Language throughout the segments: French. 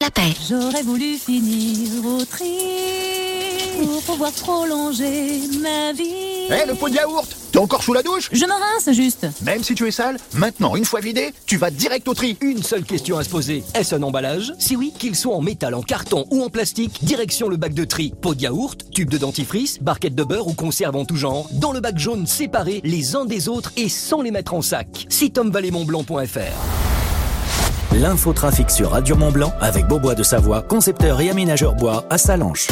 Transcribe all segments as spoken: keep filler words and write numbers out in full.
La paix. J'aurais voulu finir au tri pour pouvoir prolonger ma vie. Hé, hey, le pot de yaourt, t'es encore sous la douche? Je me rince juste. Même si tu es sale, maintenant, une fois vidé, tu vas direct au tri. Une seule question à se poser, est-ce un emballage? Si oui, qu'il soit en métal, en carton ou en plastique, direction le bac de tri. Pot de yaourt, tube de dentifrice, barquette de beurre ou conserve en tout genre. Dans le bac jaune, séparés les uns des autres et sans les mettre en sac. Site homme vallée mont blanc point f r. L'infotrafic sur Radio Mont-Blanc avec Beaubois de Savoie, concepteur et aménageur bois à Sallanches.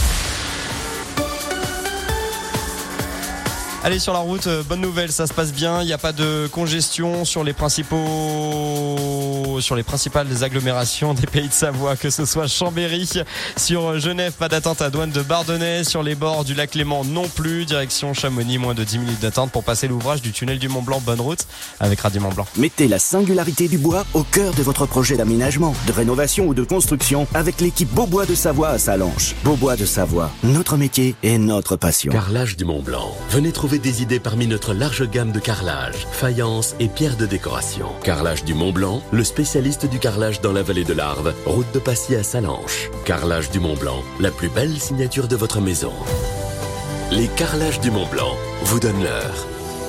Allez, sur la route, euh, bonne nouvelle, ça se passe bien. Il n'y a pas de congestion sur les principaux, sur les principales agglomérations des Pays de Savoie, que ce soit Chambéry, sur Genève, pas d'attente à douane de Bardonnay, sur les bords du lac Léman non plus, direction Chamonix, moins de dix minutes d'attente pour passer l'ouvrage du tunnel du Mont Blanc. Bonne route avec Radio Mont Blanc. Mettez la singularité du bois au cœur de votre projet d'aménagement, de rénovation ou de construction avec l'équipe Beaubois de Savoie à Sallanches. Beaubois de Savoie, notre métier et notre passion. Carrelage du Mont Blanc. Venez trouver des idées parmi notre large gamme de carrelage, faïence et pierres de décoration. Carrelage du Mont Blanc, le spécialiste du carrelage dans la vallée de l'Arve, route de Passy à Sallanches. Carrelage du Mont Blanc, la plus belle signature de votre maison. Les carrelages du Mont Blanc vous donnent l'heure.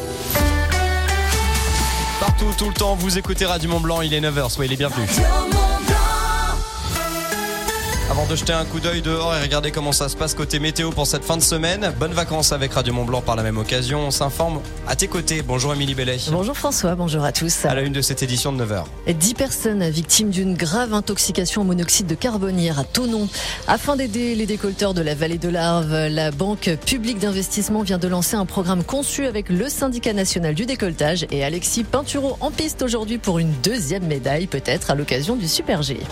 Partout, tout le temps, vous écoutez Radio Mont Blanc, il est neuf heures, soyez les bienvenus. Avant de jeter un coup d'œil dehors et regarder comment ça se passe côté météo pour cette fin de semaine, bonnes vacances avec Radio Mont Blanc par la même occasion. On s'informe à tes côtés. Bonjour Émilie Bellet. Bonjour François, bonjour à tous. À la une de cette édition de neuf heures. dix personnes victimes d'une grave intoxication au monoxyde de carbone hier à Thonon. Afin d'aider les décolteurs de la vallée de l'Arve, la Banque publique d'investissement vient de lancer un programme conçu avec le syndicat national du décoltage et Alexis Pinturo en piste aujourd'hui pour une deuxième médaille, peut-être à l'occasion du Super G.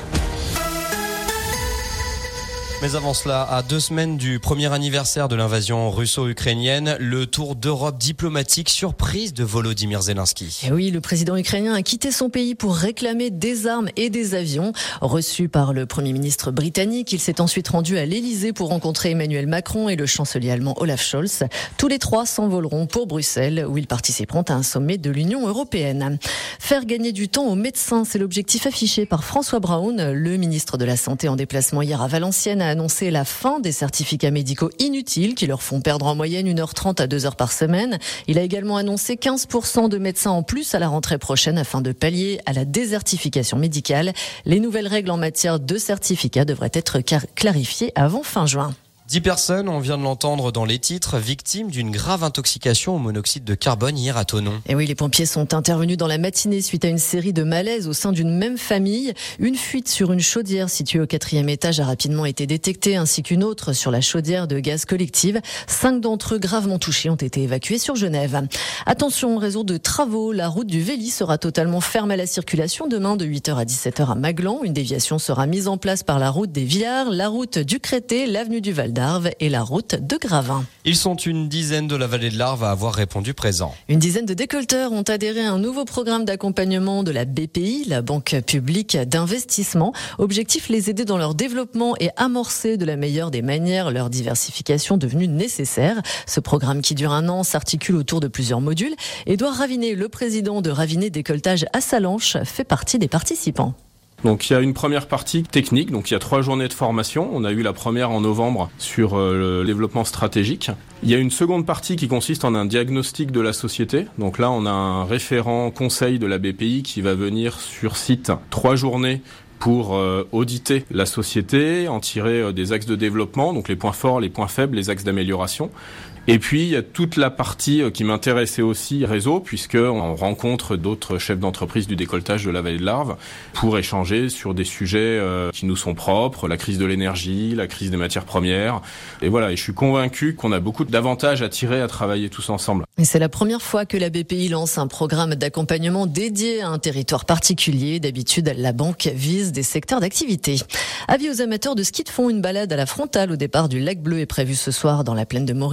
Mais avant cela, à deux semaines du premier anniversaire de l'invasion russo-ukrainienne, le tour d'Europe diplomatique surprise de Volodymyr Zelensky. Et oui, le président ukrainien a quitté son pays pour réclamer des armes et des avions. Reçu par le Premier ministre britannique, il s'est ensuite rendu à l'Elysée pour rencontrer Emmanuel Macron et le chancelier allemand Olaf Scholz. Tous les trois s'envoleront pour Bruxelles, où ils participeront à un sommet de l'Union européenne. Faire gagner du temps aux médecins, c'est l'objectif affiché par François Braun, le ministre de la Santé en déplacement hier à Valenciennes, a annoncé la fin des certificats médicaux inutiles qui leur font perdre en moyenne une heure trente à deux heures par semaine. Il a également annoncé quinze pour cent de médecins en plus à la rentrée prochaine afin de pallier à la désertification médicale. Les nouvelles règles en matière de certificats devraient être clarifiées avant fin juin. Dix personnes, on vient de l'entendre dans les titres, victimes d'une grave intoxication au monoxyde de carbone hier à Thonon. Et oui, les pompiers sont intervenus dans la matinée suite à une série de malaises au sein d'une même famille. Une fuite sur une chaudière située au quatrième étage a rapidement été détectée, ainsi qu'une autre sur la chaudière de gaz collective. Cinq d'entre eux gravement touchés ont été évacués sur Genève. Attention, réseau de travaux, la route du Vély sera totalement fermée à la circulation demain de huit heures à dix-sept heures à Maglan. Une déviation sera mise en place par la route des Villards, la route du Crété, l'avenue du Val d'Arve et la route de Gravin. Ils sont une dizaine de la vallée de l'Arve à avoir répondu présent. Une dizaine de décolteurs ont adhéré à un nouveau programme d'accompagnement de la B P I, la Banque publique d'investissement. Objectif, les aider dans leur développement et amorcer de la meilleure des manières leur diversification devenue nécessaire. Ce programme qui dure un an s'articule autour de plusieurs modules. Édouard Ravinet, le président de Ravinet Décoltage à Sallanches, fait partie des participants. Donc il y a une première partie technique, donc il y a trois journées de formation. On a eu la première en novembre sur euh, le développement stratégique. Il y a une seconde partie qui consiste en un diagnostic de la société. Donc là on a un référent conseil de la B P I qui va venir sur site trois journées pour euh, auditer la société, en tirer euh, des axes de développement, donc les points forts, les points faibles, les axes d'amélioration. Et puis, il y a toute la partie qui m'intéressait aussi, réseau, puisqu'on rencontre d'autres chefs d'entreprise du décoltage de la vallée de l'Arve pour échanger sur des sujets qui nous sont propres, la crise de l'énergie, la crise des matières premières. Et voilà, et je suis convaincu qu'on a beaucoup d'avantages à tirer à travailler tous ensemble. Et c'est la première fois que la B P I lance un programme d'accompagnement dédié à un territoire particulier. D'habitude, la banque vise des secteurs d'activité. Avis aux amateurs de ski de fond, une balade à la frontale au départ du lac Bleu est prévue ce soir dans la plaine de Morillon.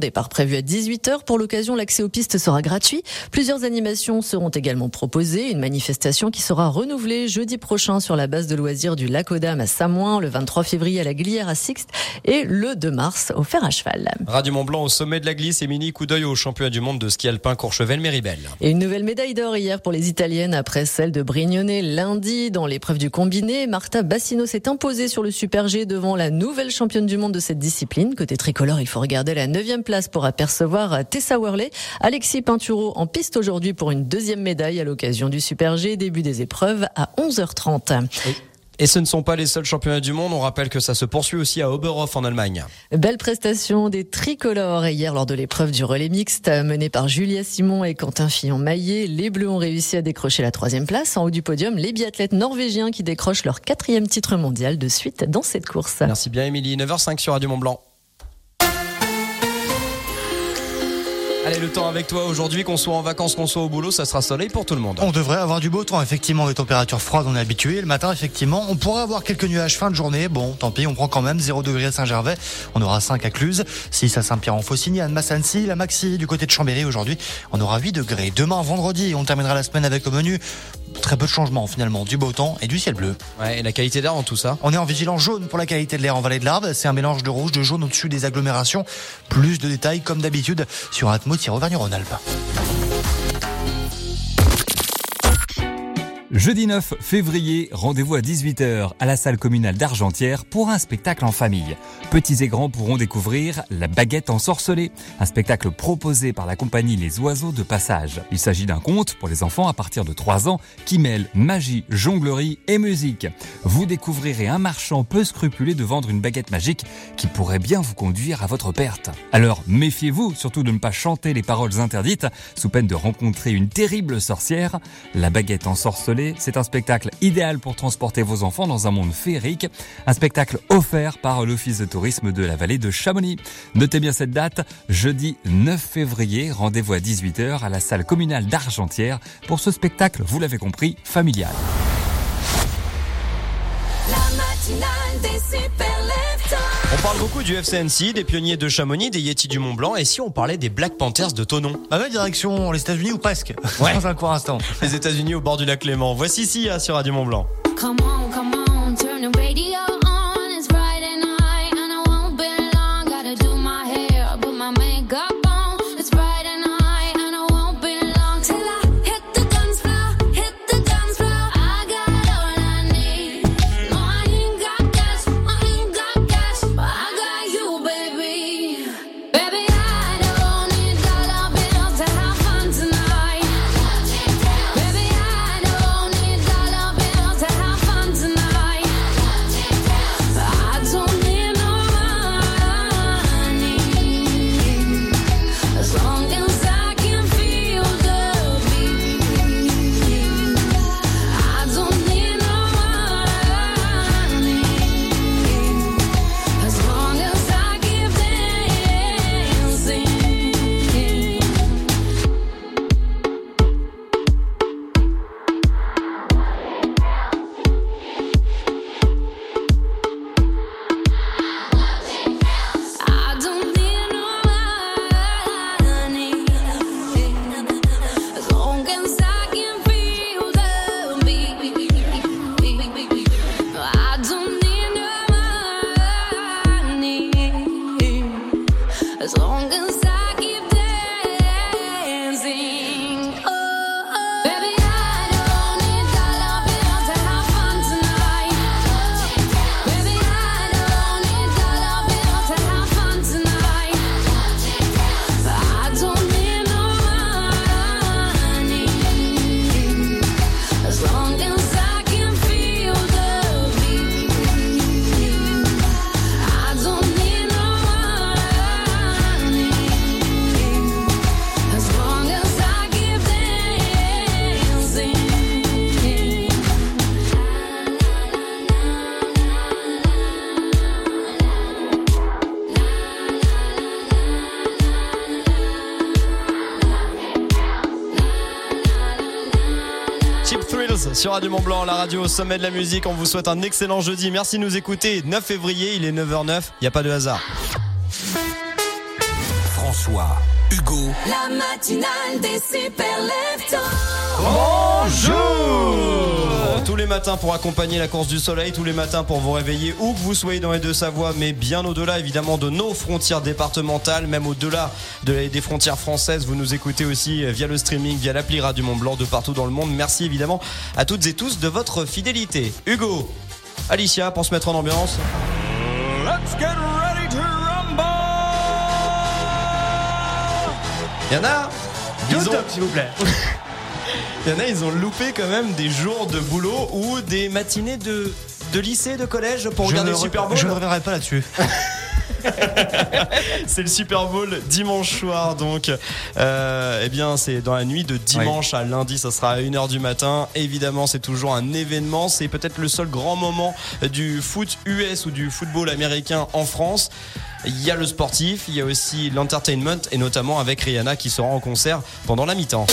départ prévu à dix-huit heures. Pour l'occasion, l'accès aux pistes sera gratuit. Plusieurs animations seront également proposées. Une manifestation qui sera renouvelée jeudi prochain sur la base de loisirs du Lac aux Dames à Samoin, le vingt-trois février à la Glière à Sixte et le deux mars au Fer à Cheval. Radio Mont-Blanc au sommet de la glisse et mini coup d'œil au championnat du monde de ski alpin Courchevel-Méribel. Et une nouvelle médaille d'or hier pour les Italiennes après celle de Brignone lundi dans l'épreuve du combiné. Marta Bassino s'est imposée sur le Super G devant la nouvelle championne du monde de cette discipline. Côté tricolore, il faut regarder la neuvième place pour apercevoir Tessa Worley. Alexis Pinturo en piste aujourd'hui pour une deuxième médaille à l'occasion du Super G. Début des épreuves à onze heures trente. Oui. Et ce ne sont pas les seuls championnats du monde. On rappelle que ça se poursuit aussi à Oberhof en Allemagne. Belle prestation des tricolores hier lors de l'épreuve du relais mixte menée par Julia Simon et Quentin Fillon-Maillet. Les Bleus ont réussi à décrocher la troisième place. En haut du podium, les biathlètes norvégiens qui décrochent leur quatrième titre mondial de suite dans cette course. Merci bien Émilie. neuf heures cinq sur Radio Mont-Blanc. Allez, le temps avec toi aujourd'hui, qu'on soit en vacances, qu'on soit au boulot, ça sera soleil pour tout le monde. On devrait avoir du beau temps, effectivement, des températures froides, on est habitué. Le matin, effectivement, on pourrait avoir quelques nuages fin de journée. Bon, tant pis, on prend quand même zéro degré à Saint-Gervais. On aura cinq à Cluse, six à Saint-Pierre-en-Faucigny, Annemasse-Annecy, la Maxi du côté de Chambéry. Aujourd'hui, on aura huit degrés. Demain, vendredi, on terminera la semaine avec au menu très peu de changements finalement, du beau temps et du ciel bleu. Ouais, et la qualité d'air dans tout ça? On est en vigilance jaune pour la qualité de l'air en vallée de l'Arve. C'est un mélange de rouge, de jaune au-dessus des agglomérations. Plus de détails comme d'habitude sur Atmo-Auvergne-Rhône-Alpes. Jeudi neuf février, rendez-vous à dix-huit heures à la salle communale d'Argentière pour un spectacle en famille. Petits et grands pourront découvrir La Baguette ensorcelée, un spectacle proposé par la compagnie Les Oiseaux de Passage. Il s'agit d'un conte pour les enfants à partir de trois ans qui mêle magie, jonglerie et musique. Vous découvrirez un marchand peu scrupuleux de vendre une baguette magique qui pourrait bien vous conduire à votre perte. Alors méfiez-vous surtout de ne pas chanter les paroles interdites sous peine de rencontrer une terrible sorcière. La Baguette ensorcelée, c'est un spectacle idéal pour transporter vos enfants dans un monde féerique. Un spectacle offert par l'Office de tourisme de la vallée de Chamonix. Notez bien cette date, jeudi neuf février, rendez-vous à dix-huit heures à la salle communale d'Argentière pour ce spectacle, vous l'avez compris, familial. La matinale des super leftos. On parle beaucoup du F C Annecy, des pionniers de Chamonix, des Yetis du Mont-Blanc, et si on parlait des Black Panthers de Thonon? Bah ouais, direction les États-Unis ou presque. Ouais. Dans un court instant. Les États-Unis au bord du lac Léman. Voici Sia sur Radio Mont-Blanc. Come on, come on, turn the radio on. It's Friday night and I won't be long. Gotta do my hair, put my makeup on. It's Friday night and I won't be long till I hit the dance floor, hit the dance floor. I got all I need. No, I ain't got cash, I ain't got cash, but I got you, baby. Baby, I don't need dollar bills to have fun tonight. Baby, I don't need dollar bills to have fun tonight. I don't need no money as long as I can feel the beat. I don't need no money as long as I keep dancing. I don't need no money as long as I can feel the beat. I don't need no money as long as I keep dancing. Oh, baby, I don't need dollar bills to have fun tonight. Baby, I don't need dollar bills to have fun tonight. I don't need no money as long as I can feel the beat. I don't need no money as long as I keep dancing. Cheap Thrills sur Radio Mont-Blanc, la radio au sommet de la musique. On vous souhaite un excellent jeudi. Merci de nous écouter. neuf février, il est neuf heures zéro neuf. Il n'y a pas de hasard. France François, Hugo. La matinale des super leftos. Bonjour! Tous les matins pour accompagner la course du soleil, tous les matins pour vous réveiller où que vous soyez dans les Deux-Savoie, mais bien au-delà évidemment de nos frontières départementales, même au-delà de, des frontières françaises. Vous nous écoutez aussi via le streaming, via l'appli Radio Mont Blanc de partout dans le monde. Merci évidemment à toutes et tous de votre fidélité. Hugo, Alicia, pour se mettre en ambiance. Let's get ready to rumble! Il y en a, Deux ils ont... tops, s'il vous plaît. Il y en a, ils ont loupé quand même des jours de boulot ou des matinées de, de lycée, de collège pour Je regarder ne le re- Super Bowl. Je ne reviendrai pas là-dessus. C'est le Super Bowl dimanche soir, donc euh, eh bien c'est dans la nuit de dimanche oui. à lundi, ça sera à une heure du matin. Évidemment c'est toujours un événement, c'est peut-être le seul grand moment du foot U S ou du football américain en France. Il y a le sportif, il y a aussi l'entertainment et notamment avec Rihanna qui sera en concert pendant la mi-temps.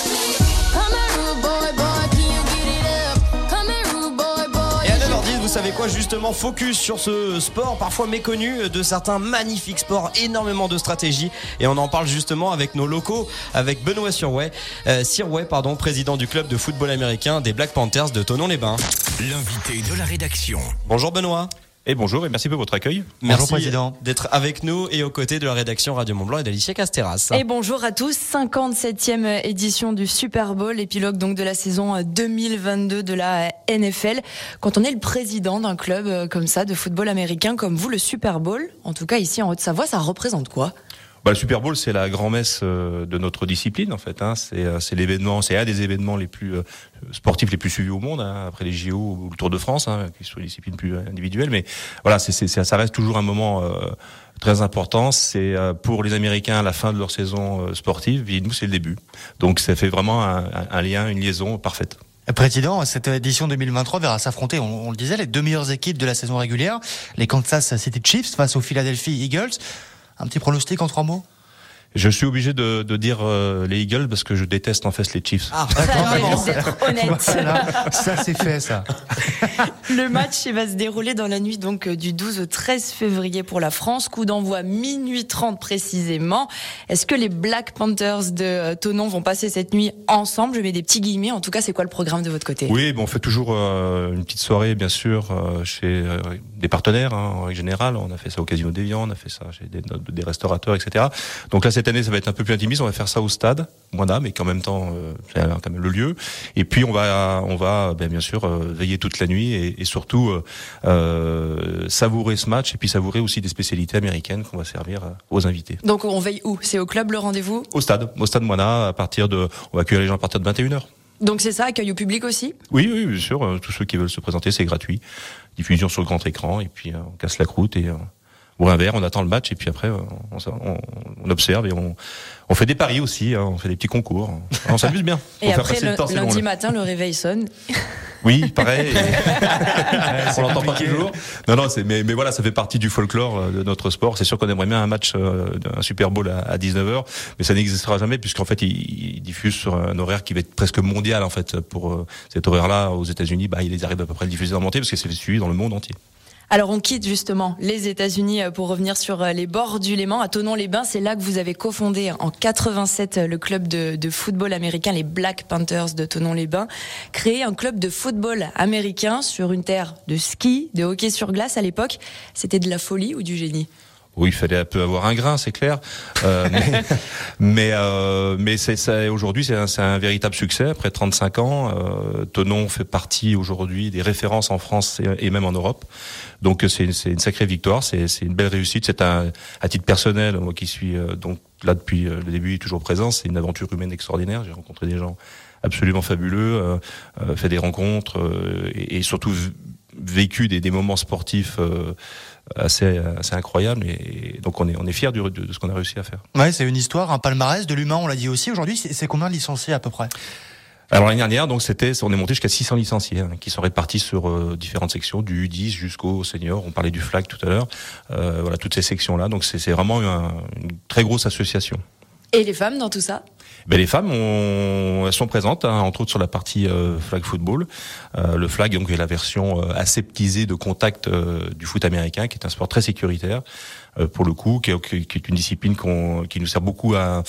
Vous savez quoi, justement, focus sur ce sport parfois méconnu de certains magnifiques sports, énormément de stratégie, et on en parle justement avec nos locaux, avec Benoît Sirway, euh, Sirway pardon, président du club de football américain des Black Panthers de Thonon-les-Bains. L'invité de la rédaction. Bonjour Benoît. Et bonjour et merci pour votre accueil. Merci bonjour, président, d'être avec nous et aux côtés de la rédaction Radio Mont Blanc et d'Alicia Casteras. Et bonjour à tous, cinquante-septième édition du Super Bowl, épilogue donc de la saison deux mille vingt-deux de la N F L. Quand on est le président d'un club comme ça de football américain comme vous, le Super Bowl, en tout cas ici en Haute-Savoie, ça représente quoi ? Bah, le Super Bowl, c'est la grand-messe de notre discipline, en fait. Hein. C'est, c'est l'événement, c'est un des événements les plus euh, sportifs les plus suivis au monde, hein, après les J O ou le Tour de France, hein, qui sont les disciplines plus individuelles. Mais voilà, c'est, c'est, ça reste toujours un moment euh, très important. C'est euh, pour les Américains la fin de leur saison euh, sportive, et nous, c'est le début. Donc, ça fait vraiment un, un lien, une liaison parfaite. Président, cette édition deux mille vingt-trois verra s'affronter, on, on le disait, les deux meilleures équipes de la saison régulière, les Kansas City Chiefs face aux Philadelphia Eagles. Un petit pronostic en trois mots ? Je suis obligé de, de dire euh, les Eagles parce que je déteste en fait les Chiefs. Ah, d'accord, d'être honnête. Voilà, ça c'est fait ça. Le match il va se dérouler dans la nuit donc du douze au treize février pour la France. Coup d'envoi minuit trente précisément. Est-ce que les Black Panthers de Thonon vont passer cette nuit ensemble ? Je mets des petits guillemets. En tout cas, c'est quoi le programme de votre côté ? Oui, bon, on fait toujours euh, une petite soirée, bien sûr, euh, chez euh, des partenaires hein, en règle générale. On a fait ça au Casino d'Évian, on a fait ça chez des, des restaurateurs, et cetera. Donc là, cette année, ça va être un peu plus intimiste. On va faire ça au stade, moins d'âme, mais qu'en même temps, euh, c'est quand même le lieu. Et puis, on va, on va, ben, bien sûr, euh, veiller toute la nuit et, et surtout euh, euh, savourer ce match et puis savourer aussi des spécialités américaines qu'on va servir euh, aux invités. Donc, on veille où ? C'est au club le rendez-vous ? Au stade, au stade Moina, à partir de, on va accueillir les gens à partir de vingt et une heures. Donc c'est ça, accueil au public aussi ? Oui, oui, bien sûr. Euh, tous ceux qui veulent se présenter, c'est gratuit. Diffusion sur le grand écran et puis euh, on casse la croûte et euh, ou un verre, on attend le match et puis après on, on, on observe et on, on fait des paris aussi, hein, on fait des petits concours. On s'amuse bien. Et après le, le lundi long, matin, le réveil sonne. Oui, pareil. On l'entend pas toujours. Non, non, c'est, mais, mais voilà, ça fait partie du folklore de notre sport. C'est sûr qu'on aimerait bien un match, euh, un Super Bowl à, à dix-neuf heures, mais ça n'existera jamais puisqu'en fait, ils, ils diffusent sur un horaire qui va être presque mondial en fait. Pour euh, cet horaire-là, aux États-Unis, bah, ils arrivent à peu près à le diffuser en montée parce que c'est suivi dans le monde entier. Alors on quitte justement les États-Unis pour revenir sur les bords du Léman, à Thonon-les-Bains. C'est là que vous avez cofondé en quatre-vingt-sept le club de, de football américain, les Black Panthers de Thonon-les-Bains. Créer un club de football américain sur une terre de ski, de hockey sur glace à l'époque, c'était de la folie ou du génie ? Oui, il fallait un peu avoir un grain, c'est clair. Euh, mais mais, euh, mais c'est, ça, aujourd'hui, c'est un, c'est un véritable succès. Après trente-cinq ans, euh, Thonon fait partie aujourd'hui des références en France et, et même en Europe. Donc c'est, c'est une sacrée victoire, c'est, c'est une belle réussite. C'est un, à titre personnel, moi qui suis euh, donc là depuis le début, toujours présent. C'est une aventure humaine extraordinaire. J'ai rencontré des gens absolument fabuleux, euh, euh, fait des rencontres euh, et, et surtout vécu des, des moments sportifs. Euh, assez assez incroyable et donc on est on est fiers de, de, de ce qu'on a réussi à faire. Ouais, c'est une histoire, un palmarès de l'humain, on l'a dit aussi. Aujourd'hui, c'est, c'est combien de licenciés à peu près ? Alors l'année dernière, donc c'était, on est monté jusqu'à six cents licenciés hein, qui sont répartis sur euh, différentes sections, du U dix jusqu'au senior. On parlait du flag tout à l'heure. Euh, voilà, toutes ces sections-là. Donc c'est, c'est vraiment un, une très grosse association. Et les femmes dans tout ça ? Ben les femmes, on, elles sont présentes, hein, entre autres sur la partie euh, flag football. Euh, le flag, donc, est la version euh, aseptisée de contact euh, du foot américain, qui est un sport très sécuritaire, euh, pour le coup, qui est, qui est une discipline qu'on, qui nous sert beaucoup à,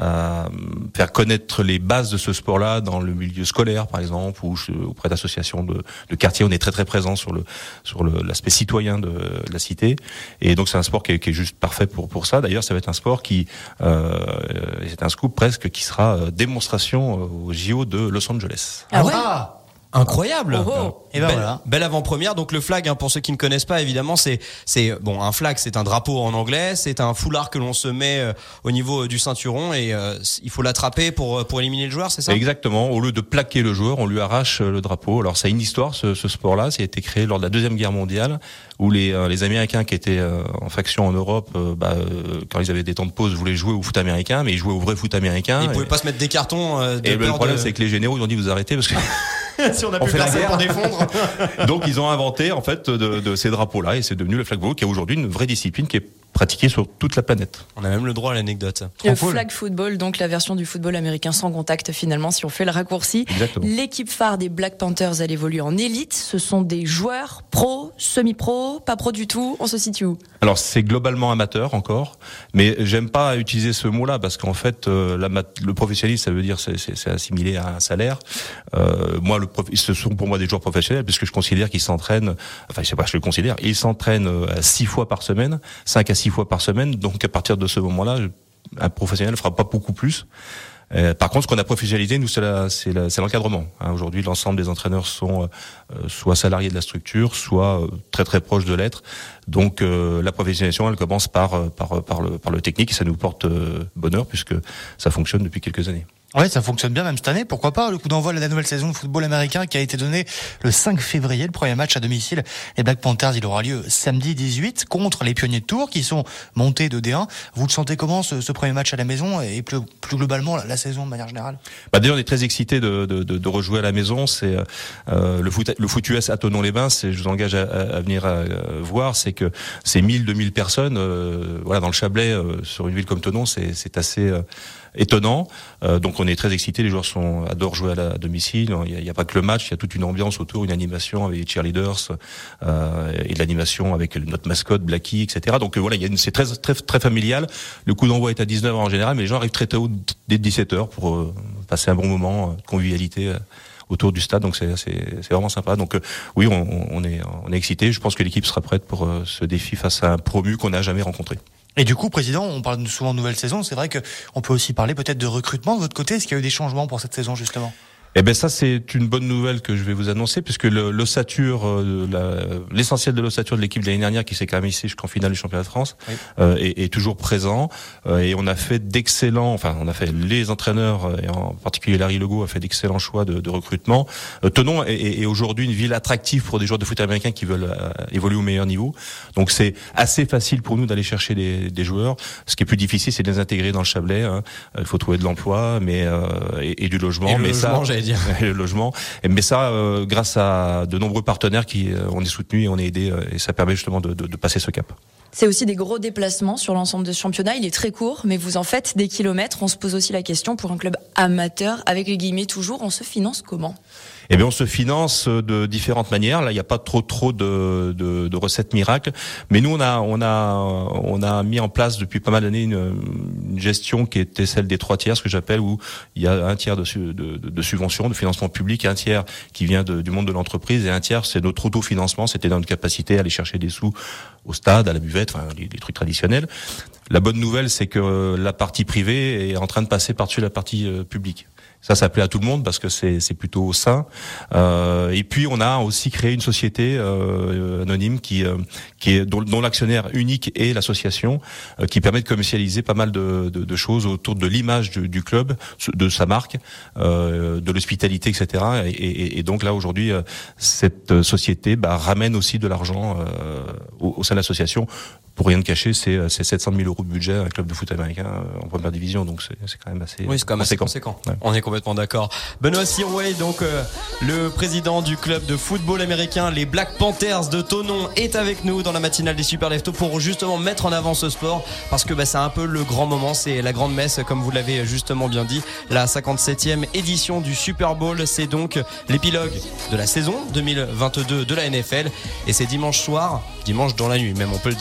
à faire connaître les bases de ce sport-là dans le milieu scolaire, par exemple, ou auprès d'associations de, de quartier. On est très très présent sur le sur le, l'aspect citoyen de, de la cité, et donc c'est un sport qui est, qui est juste parfait pour pour ça. D'ailleurs, ça va être un sport qui, euh, c'est un scoop presque, qui sera démonstration au J O de Los Angeles. Ah ouais. Ah incroyable. Oh oh. Et ben belle, voilà. Belle avant-première. Donc le flag, hein, pour ceux qui ne connaissent pas, évidemment, c'est c'est bon, un flag, c'est un drapeau en anglais, c'est un foulard que l'on se met euh, au niveau du ceinturon et euh, il faut l'attraper pour pour éliminer le joueur, c'est ça? Exactement. Au lieu de plaquer le joueur, on lui arrache le drapeau. Alors ça a une histoire, ce, ce sport-là. Ça a été créé lors de la Deuxième Guerre mondiale, où les euh, les Américains qui étaient euh, en faction en Europe, euh, bah, euh, quand ils avaient des temps de pause, voulaient jouer au foot américain, mais ils jouaient au vrai foot américain. Ils et, pouvaient pas se mettre des cartons. Euh, de et le problème, de... c'est que les généraux ils ont dit vous arrêtez parce que si on a on plus fait la personne guerre pour défendre. Donc ils ont inventé en fait de, de ces drapeaux-là et c'est devenu le flag football qui est aujourd'hui une vraie discipline qui est pratiquée sur toute la planète. On a même le droit à l'anecdote. Le flag football, donc la version du football américain sans contact finalement, si on fait le raccourci. Exactement. L'équipe phare des Black Panthers, elle évolue en élite. Ce sont des joueurs pro, semi-pro, pas pro du tout. On se situe où? Alors c'est globalement amateur encore, mais j'aime pas utiliser ce mot-là parce qu'en fait euh, la, le professionnalisme ça veut dire c'est, c'est, c'est assimilé à un salaire. Euh, moi le prof, ce sont pour moi des joueurs professionnels puisque je considère qu'ils s'entraînent, enfin je sais pas, je le considère, ils s'entraînent euh, six fois par semaine, cinq à six fois par semaine. Donc à partir de ce moment-là, un professionnel ne fera pas beaucoup plus. Euh, par contre, ce qu'on a professionnalisé, nous, c'est, la, c'est, la, c'est l'encadrement. Hein, aujourd'hui, l'ensemble des entraîneurs sont euh, soit salariés de la structure, soit euh, très très proches de l'être. Donc, euh, la professionnalisation, elle commence par par par le par le technique, et ça nous porte euh, bonheur puisque ça fonctionne depuis quelques années. Ouais, ça fonctionne bien même cette année. Pourquoi pas? Le coup d'envoi de la nouvelle saison de football américain qui a été donné le cinq février. Le premier match à domicile des Black Panthers, il aura lieu samedi dix-huit contre les Pionniers de Tours qui sont montés de D un. Vous le sentez comment ce, ce premier match à la maison et plus, plus globalement la, la saison de manière générale? Bah d'ailleurs, on est très excités de, de, de, de rejouer à la maison. C'est euh, le foot, le foot U S à Thonon-les-Bains. C'est, je vous engage à, à venir à, à voir. C'est que c'est mille, deux mille personnes. Euh, voilà, dans le Chablais, euh, sur une ville comme Thonon, c'est, c'est assez euh, étonnant. Euh, donc on est très excités. Les joueurs sont adorent jouer à, la, à domicile. Il n'y a, a pas que le match. Il y a toute une ambiance autour, une animation avec les cheerleaders euh, et de l'animation avec notre mascotte Blackie, et cetera. Donc euh, voilà, il y a une, c'est très très très familial. Le coup d'envoi est à dix-neuf heures en général, mais les gens arrivent très tôt, dès dix-sept heures, pour euh, passer un bon moment de convivialité euh, autour du stade. Donc c'est c'est, c'est vraiment sympa. Donc euh, oui, on, on est on est excités. Je pense que l'équipe sera prête pour euh, ce défi face à un promu qu'on n'a jamais rencontré. Et du coup, président, on parle souvent de nouvelle saison. C'est vrai que on peut aussi parler peut-être de recrutement de votre côté. Est-ce qu'il y a eu des changements pour cette saison justement? Eh ben ça c'est une bonne nouvelle que je vais vous annoncer puisque le, l'ossature, euh, la, l'essentiel de l'ossature de l'équipe de l'année dernière qui s'est quand même ici jusqu'en finale du championnat de France oui. euh, est, est toujours présent euh, et on a fait d'excellents, enfin on a fait les entraîneurs et en particulier Larry Legault a fait d'excellents choix de, de recrutement. Euh, Thonon est, est aujourd'hui une ville attractive pour des joueurs de foot américain qui veulent euh, évoluer au meilleur niveau. Donc c'est assez facile pour nous d'aller chercher des, des joueurs. Ce qui est plus difficile c'est de les intégrer dans le Chablais. Hein. Il faut trouver de l'emploi, mais euh, et, et du logement. Et mais le logement, ça, dire. le logement. Mais ça, euh, grâce à de nombreux partenaires qui euh, on est soutenus et on est aidés euh, et ça permet justement de, de, de passer ce cap. C'est aussi des gros déplacements sur l'ensemble de ce championnat. Il est très court, mais vous en faites des kilomètres. On se pose aussi la question pour un club amateur, avec les guillemets toujours, on se finance comment? Eh bien, on se finance de différentes manières. Là, il n'y a pas trop trop de, de, de recettes miracles, mais nous, on a on a on a mis en place depuis pas mal d'années une, une gestion qui était celle des trois tiers, ce que j'appelle, où il y a un tiers de, de, de subventions, de financement public, un tiers qui vient de, du monde de l'entreprise, et un tiers c'est notre autofinancement. C'était dans notre capacité à aller chercher des sous au stade, à la buvette, enfin les, les trucs traditionnels. La bonne nouvelle, c'est que la partie privée est en train de passer par-dessus la partie euh, publique. Ça, ça plaît à tout le monde parce que c'est, c'est plutôt sain. Euh, et puis, on a aussi créé une société euh, anonyme qui, euh, qui est dont, dont l'actionnaire unique est l'association, euh, qui permet de commercialiser pas mal de, de, de choses autour de l'image du, du club, de sa marque, euh, de l'hospitalité, et cetera. Et, et, et donc là, aujourd'hui, euh, cette société bah, ramène aussi de l'argent euh, au, au sein de l'association. Pour rien de cacher, c'est, c'est sept cent mille euros de budget un club de foot américain en première division, donc c'est, c'est quand même assez oui, c'est quand même conséquent. Assez conséquent. Ouais. On est complètement d'accord. Benoît Sirouet, donc euh, le président du club de football américain, les Black Panthers de Thonon, est avec nous dans la matinale des Super Leftos pour justement mettre en avant ce sport, parce que bah, c'est un peu le grand moment, c'est la grande messe, comme vous l'avez justement bien dit, la cinquante-septième édition du Super Bowl. C'est donc l'épilogue de la saison deux mille vingt-deux de la N F L, et c'est dimanche soir, dimanche dans la nuit même, on peut le dire.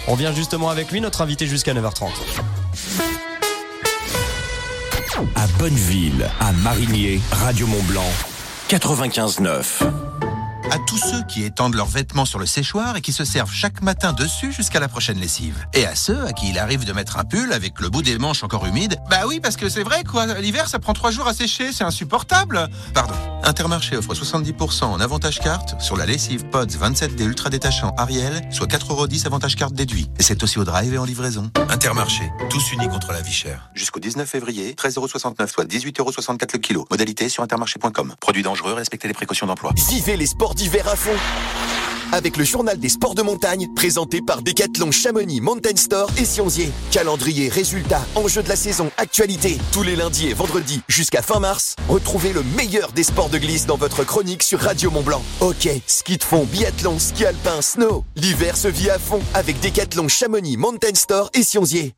On vient justement avec lui, notre invité jusqu'à neuf heures trente. À Bonneville, à Marigné, Radio Mont-Blanc, quatre-vingt-quinze neuf. À tous ceux qui étendent leurs vêtements sur le séchoir et qui se servent chaque matin dessus jusqu'à la prochaine lessive. Et à ceux à qui il arrive de mettre un pull avec le bout des manches encore humide. Bah oui, parce que c'est vrai quoi, l'hiver ça prend trois jours à sécher, c'est insupportable. Pardon. Intermarché offre soixante-dix pour cent en avantage carte sur la lessive Pods vingt-sept D ultra détachant Ariel, soit quatre euros dix avantage carte déduit. Et c'est aussi au drive et en livraison. Intermarché, tous unis contre la vie chère. Jusqu'au dix-neuf février, treize euros soixante-neuf, soit dix-huit euros soixante-quatre le kilo. Modalité sur intermarché point com. Produit dangereux, respectez les précautions d'emploi. Vivez les sports d'hiver à fond avec le journal des sports de montagne présenté par Décathlon Chamonix Mountain Store et Sionzier. Calendrier, résultats, enjeux de la saison, actualité. Tous les lundis et vendredis jusqu'à fin mars, retrouvez le meilleur des sports de glisse dans votre chronique sur Radio Mont-Blanc. Hockey, ski de fond, biathlon, ski alpin, snow. L'hiver se vit à fond avec Décathlon Chamonix Mountain Store et Sionzier.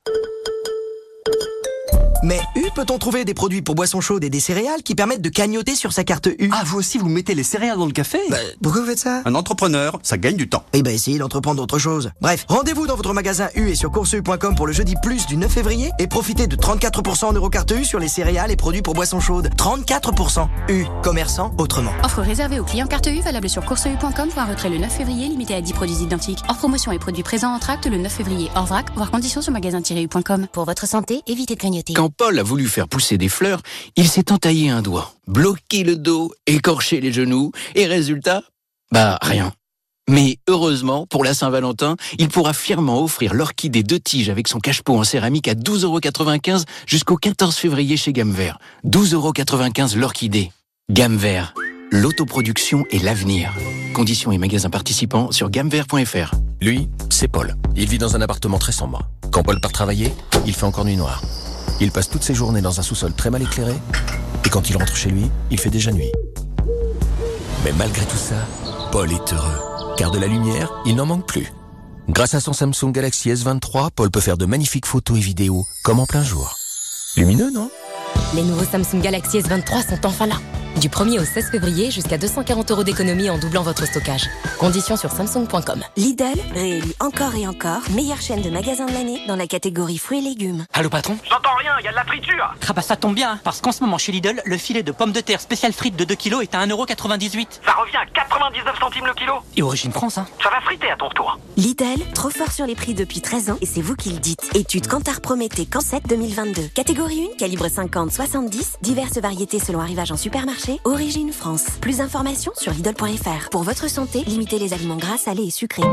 Mais U, peut-on trouver des produits pour boissons chaudes et des céréales qui permettent de cagnotter sur sa carte U? Ah, vous aussi, vous mettez les céréales dans le café? Bah, pourquoi vous faites ça? Un entrepreneur, ça gagne du temps. Eh ben, essayez d'entreprendre autre chose. Bref, rendez-vous dans votre magasin U et sur course u point com pour le jeudi plus du neuf février et profitez de trente-quatre pour cent en Eurocarte U sur les céréales et produits pour boissons chaudes. trente-quatre pour cent. U, commerçant autrement. Offre réservée aux clients carte U, valable sur course u point com pour un retrait le neuf février, limité à dix produits identiques. Hors promotion et produits présents en tract le neuf février. Hors vrac, voir conditions sur magasin tiret u point com. Pour votre santé, évitez de grignoter. Quand Paul a voulu faire pousser des fleurs, il s'est entaillé un doigt, bloqué le dos, écorché les genoux, et résultat, bah rien. Mais heureusement, pour la Saint-Valentin, il pourra fièrement offrir l'orchidée de tige avec son cache-pot en céramique à douze euros quatre-vingt-quinze jusqu'au quatorze février chez Gamme Vert. douze euros quatre-vingt-quinze l'orchidée. Gamme Vert, l'autoproduction et l'avenir. Conditions et magasins participants sur gamme vert point f r. Lui, c'est Paul. Il vit dans un appartement très sombre. Quand Paul part travailler, il fait encore nuit noire. Il passe toutes ses journées dans un sous-sol très mal éclairé, et quand il rentre chez lui, il fait déjà nuit. Mais malgré tout ça, Paul est heureux, car de la lumière, il n'en manque plus. Grâce à son Samsung Galaxy S vingt-trois, Paul peut faire de magnifiques photos et vidéos, comme en plein jour. Lumineux, non ? Les nouveaux Samsung Galaxy S vingt-trois sont enfin là. Du premier au seize février, jusqu'à deux cent quarante euros d'économie en doublant votre stockage. Conditions sur samsung point com. Lidl, réélu encore et encore, meilleure chaîne de magasins de l'année dans la catégorie fruits et légumes. Allô patron ? J'entends rien, il y a de la friture. Ah bah ça tombe bien, parce qu'en ce moment chez Lidl, le filet de pommes de terre spécial frites de deux kilos est à un euro quatre-vingt-dix-huit. Ça revient à quatre-vingt-dix-neuf centimes le kilo. Et origine France, hein. Ça va friter à ton retour. Lidl, trop fort sur les prix depuis treize ans, et c'est vous qui le dites. Étude Kantar Prométhée Canset deux mille vingt-deux. Catégorie un, calibre cinquante soixante-dix, diverses variétés selon arrivage en supermarché, origine France. Plus d'informations sur Lidl point f r. Pour votre santé, limitez les aliments gras, salés et sucrés.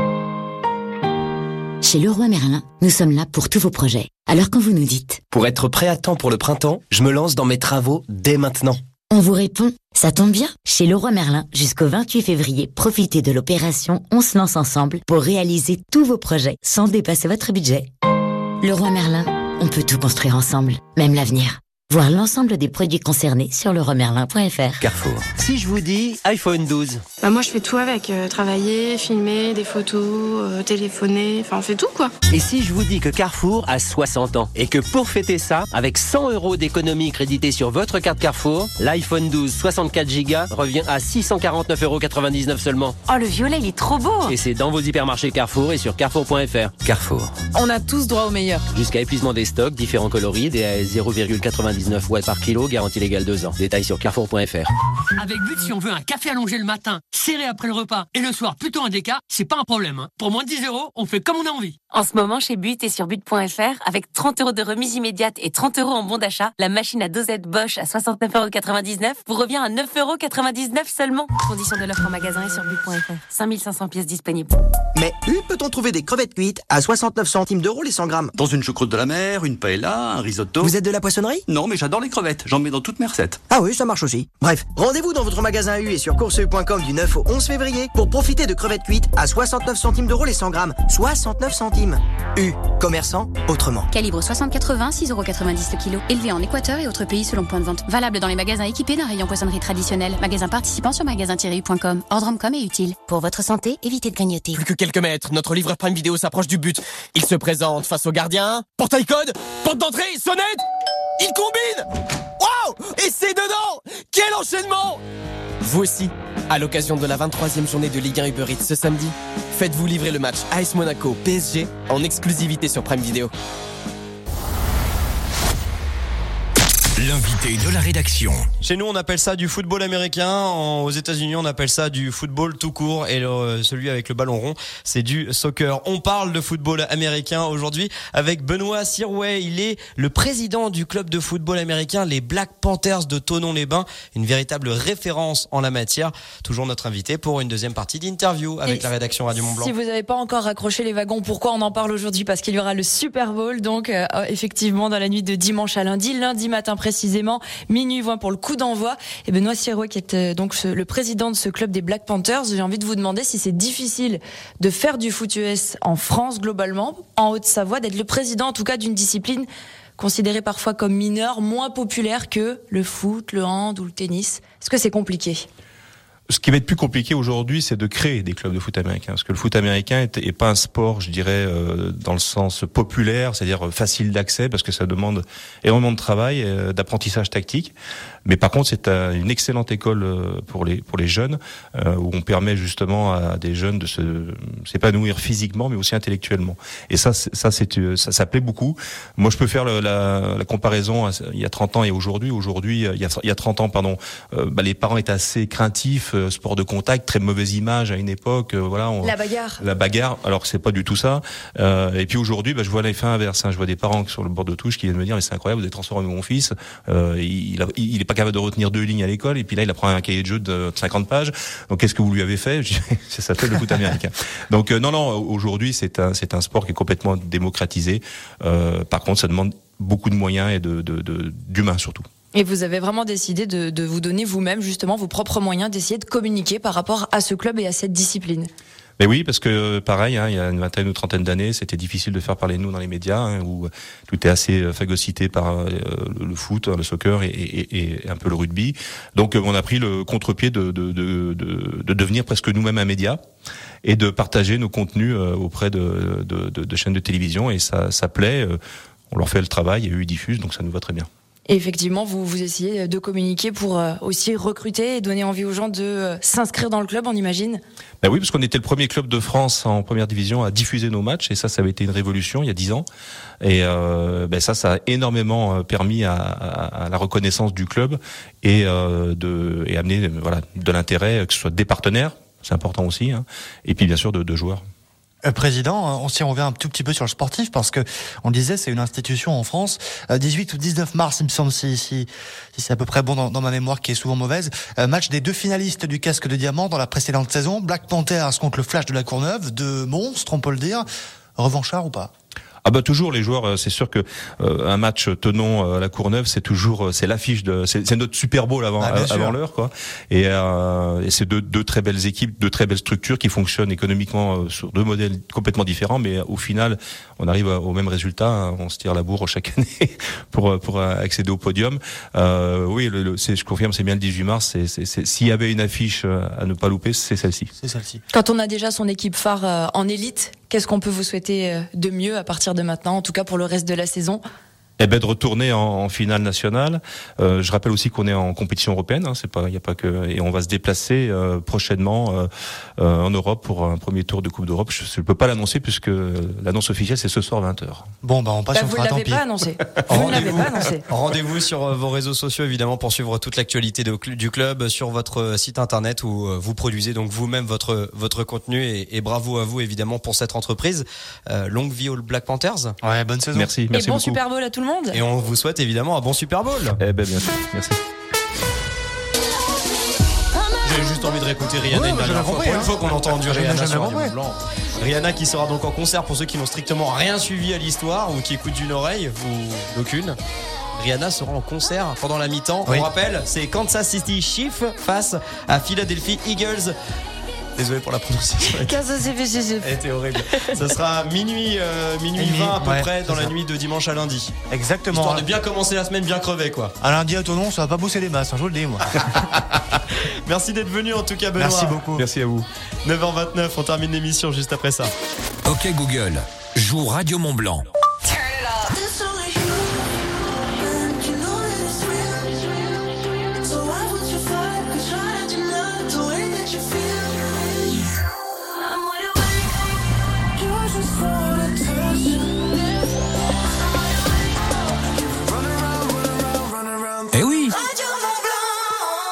Chez Leroy Merlin, nous sommes là pour tous vos projets. Alors quand vous nous dites pour être prêt à temps pour le printemps, je me lance dans mes travaux dès maintenant. On vous répond, ça tombe bien. Chez Leroy Merlin, jusqu'au vingt-huit février, profitez de l'opération On se lance ensemble pour réaliser tous vos projets sans dépasser votre budget. Leroy Merlin, on peut tout construire ensemble, même l'avenir. Voir l'ensemble des produits concernés sur leroy merlin point f r. Carrefour. Si je vous dis iPhone douze. Bah moi je fais tout avec, euh, travailler, filmer, des photos, euh, téléphoner, enfin on fait tout quoi. Et si je vous dis que Carrefour a soixante ans et que pour fêter ça, avec cent euros d'économie créditée sur votre carte Carrefour, l'iPhone douze soixante-quatre giga revient à six cent quarante-neuf euros quatre-vingt-dix-neuf seulement. Oh le violet il est trop beau. Et c'est dans vos hypermarchés Carrefour et sur carrefour point f r. Carrefour. On a tous droit au meilleur. Jusqu'à épuisement des stocks, différents coloris, des à zéro virgule quatre-vingt-dix-neuf watts par kilo, garantie légale deux ans. Détails sur carrefour point f r. Avec But, si on veut un café allongé le matin, serré après le repas et le soir plutôt un déca, c'est pas un problème. Hein. Pour moins de dix euros, on fait comme on a envie. En ce moment, chez But et sur but point f r, avec trente euros de remise immédiate et trente euros en bon d'achat, la machine à dosette Bosch à soixante-neuf euros quatre-vingt-dix-neuf vous revient à neuf euros quatre-vingt-dix-neuf seulement. Conditions de l'offre en magasin et sur but point f r. cinq mille cinq cents pièces disponibles. Mais U, peut-on trouver des crevettes cuites à soixante-neuf centimes d'euros les cent grammes? Dans une choucroute de la mer, une paella, un risotto. Vous êtes de la poissonnerie? Non, mais j'adore les crevettes. J'en mets dans toutes mes recettes. Ah oui, ça marche aussi. Bref, rendez-vous dans votre magasin U et sur course u point com du neuf au onze février pour profiter de crevettes cuites à soixante-neuf centimes d'euros les cent grammes. soixante-neuf centimes. U, commerçant autrement. Calibre soixante quatre-vingts, six euros quatre-vingt-dix le kilo. Élevé en Équateur et autres pays selon point de vente. Valable dans les magasins équipés d'un rayon poissonnerie traditionnel. Magasin participant sur magasin tiret u point com. Ordre Omcom est utile. Pour votre santé, évitez de grignoter. Plus que quelques mètres, notre livreur Prime Vidéo s'approche du but. Il se présente face au gardien. Portail code, porte d'entrée, sonnette. Il combine. Waouh! Et c'est dedans! Quel enchaînement! Vous aussi, à l'occasion de la vingt-troisième journée de Ligue un Uber Eats ce samedi, Faites-vous livrer le match A S Monaco P S G en exclusivité sur Prime Video. L'invité de la rédaction. Chez nous, on appelle ça du football américain. En, aux États-Unis, on appelle ça du football tout court. Et le, celui avec le ballon rond, c'est du soccer. On parle de football américain aujourd'hui avec Benoît Sirouet. Il est le président du club de football américain, les Black Panthers de Thonon-les-Bains. Une véritable référence en la matière. Toujours notre invité pour une deuxième partie d'interview avec et la rédaction Radio Mont Blanc. Si vous n'avez pas encore raccroché les wagons, pourquoi on en parle aujourd'hui? Parce qu'il y aura le Super Bowl. Donc, euh, effectivement, dans la nuit de dimanche à lundi, lundi matin précisément, minuit vingt pour le coup d'envoi. Et Benoît Sirouet, qui est euh, donc ce, le président de ce club des Black Panthers, j'ai envie de vous demander si c'est difficile de faire du foot U S en France globalement, en Haute-Savoie, d'être le président en tout cas d'une discipline considérée parfois comme mineure, moins populaire que le foot, le hand ou le tennis. Est-ce que c'est compliqué ? Ce qui va être plus compliqué aujourd'hui, c'est de créer des clubs de foot américain, parce que le foot américain est, est pas un sport, je dirais, euh, dans le sens populaire, c'est-à-dire facile d'accès, parce que ça demande énormément de travail, euh, d'apprentissage tactique. Mais par contre, c'est un, une excellente école euh, pour les pour les jeunes, euh, où on permet justement à des jeunes de se s'épanouir physiquement, mais aussi intellectuellement. Et ça, c'est, ça, c'est ça, ça plaît beaucoup. Moi, je peux faire le, la, la comparaison à, il y a trente ans et aujourd'hui. Aujourd'hui, il y a, il y a trente ans, pardon, euh, bah, les parents étaient assez craintifs. Sport de contact, très mauvaise image à une époque. Euh, voilà, on, la bagarre. La bagarre, alors que c'est pas du tout ça. Euh, et puis aujourd'hui, bah, je vois l'effet inverse. Hein. Je vois des parents sur le bord de touche qui viennent me dire, mais c'est incroyable, vous avez transformé mon fils. Euh, il, a, il est pas capable de retenir deux lignes à l'école, et puis là, il apprend un cahier de jeu de cinquante pages. Donc, qu'est-ce que vous lui avez fait? Ça s'appelle le foot américain. Donc, euh, non, non. Aujourd'hui, c'est un, c'est un sport qui est complètement démocratisé. Euh, par contre, ça demande beaucoup de moyens et de, de, de d'humains surtout. Et vous avez vraiment décidé de, de vous donner vous-même justement vos propres moyens, d'essayer de communiquer par rapport à ce club et à cette discipline. Mais oui, parce que pareil, hein, il y a une vingtaine ou trentaine d'années, c'était difficile de faire parler de nous dans les médias, hein, où tout est assez phagocyté par euh, le foot, le soccer et, et, et un peu le rugby. Donc on a pris le contre-pied de, de, de, de, de devenir presque nous-mêmes un média et de partager nos contenus euh, auprès de, de, de, de chaînes de télévision, et ça, ça plaît. Euh, on leur fait le travail et eux ils diffusent, donc ça nous va très bien. Et effectivement, vous, vous essayez de communiquer pour euh, aussi recruter et donner envie aux gens de euh, s'inscrire dans le club, on imagine ? Ben oui, parce qu'on était le premier club de France en première division à diffuser nos matchs, et ça, ça avait été une révolution il y a dix ans. Et euh, ben ça, ça a énormément permis à, à, à la reconnaissance du club et euh, de et amener voilà de l'intérêt, que ce soit des partenaires, c'est important aussi, hein, et puis bien sûr de, de joueurs. Président, on s'y revient un tout petit peu sur le sportif, parce que on disait c'est une institution en France. dix-huit ou dix-neuf mars, il me semble, si, si, si c'est à peu près bon dans, dans ma mémoire qui est souvent mauvaise. Match des deux finalistes du casque de diamant dans la précédente saison. Black Panthers contre le Flash de la Courneuve, deux monstres, on peut le dire. Revanchard ou pas? Ah bah toujours les joueurs, c'est sûr que euh, un match Thonon à la Courneuve, c'est toujours c'est l'affiche de c'est, c'est notre Super Bowl avant ah, avant l'heure quoi. Et, euh, et c'est deux deux très belles équipes, deux très belles structures qui fonctionnent économiquement sur deux modèles complètement différents, mais au final on arrive au même résultat, hein, on se tire la bourre chaque année pour pour accéder au podium. Euh, oui, le, le, c'est, je confirme, c'est bien le dix-huit mars. C'est, c'est, c'est, s'il y avait une affiche à ne pas louper, c'est celle-ci. C'est celle-ci. Quand on a déjà son équipe phare en élite, qu'est-ce qu'on peut vous souhaiter de mieux à partir de maintenant, en tout cas pour le reste de la saison? Eh ben de retourner en, en finale nationale. Euh, je rappelle aussi qu'on est en compétition européenne. Hein, c'est pas, il y a pas que, et on va se déplacer euh, prochainement euh, euh, en Europe pour un premier tour de Coupe d'Europe. Je ne peux pas l'annoncer puisque l'annonce officielle c'est ce soir vingt heures. Bon bah on passe. Bah, on vous fera, l'avez tant pas pis. annoncé. Vous ne l'avez pas annoncé. Rendez-vous sur vos réseaux sociaux évidemment pour suivre toute l'actualité de, du club, sur votre site internet où vous produisez donc vous-même votre votre contenu, et, et bravo à vous évidemment pour cette entreprise. Euh, longue vie aux Black Panthers. Ouais, bonne saison. Merci, merci et bon beaucoup. Super Bowl à tout le monde. Et on vous souhaite évidemment un bon Super Bowl. Eh ben bien sûr, merci. J'ai juste envie de réécouter Rihanna ouais, une dernière fois. compris, pour hein. une fois qu'on a entendu J'ai Rihanna jamais sur compris. Radio Blanc. Rihanna qui sera donc en concert pour ceux qui n'ont strictement rien suivi à l'histoire ou qui écoutent d'une oreille ou d'aucune. Rihanna sera en concert pendant la mi-temps. Oui. On rappelle, c'est Kansas City Chiefs face à Philadelphia Eagles. Désolé pour la prononciation. Elle était horrible. Ça sera minuit, euh, minuit Minuit, vingt à peu ouais, près dans c'est la ça. nuit de dimanche à lundi. Exactement. Histoire de bien commencer la semaine bien crevé quoi. À lundi à Thonon, ça va pas bosser les masses, hein, je vous le dis moi. Merci d'être venu en tout cas Benoît. Merci beaucoup. Merci à vous. neuf heures vingt-neuf, on termine l'émission juste après ça. Ok Google, joue Radio Mont Blanc.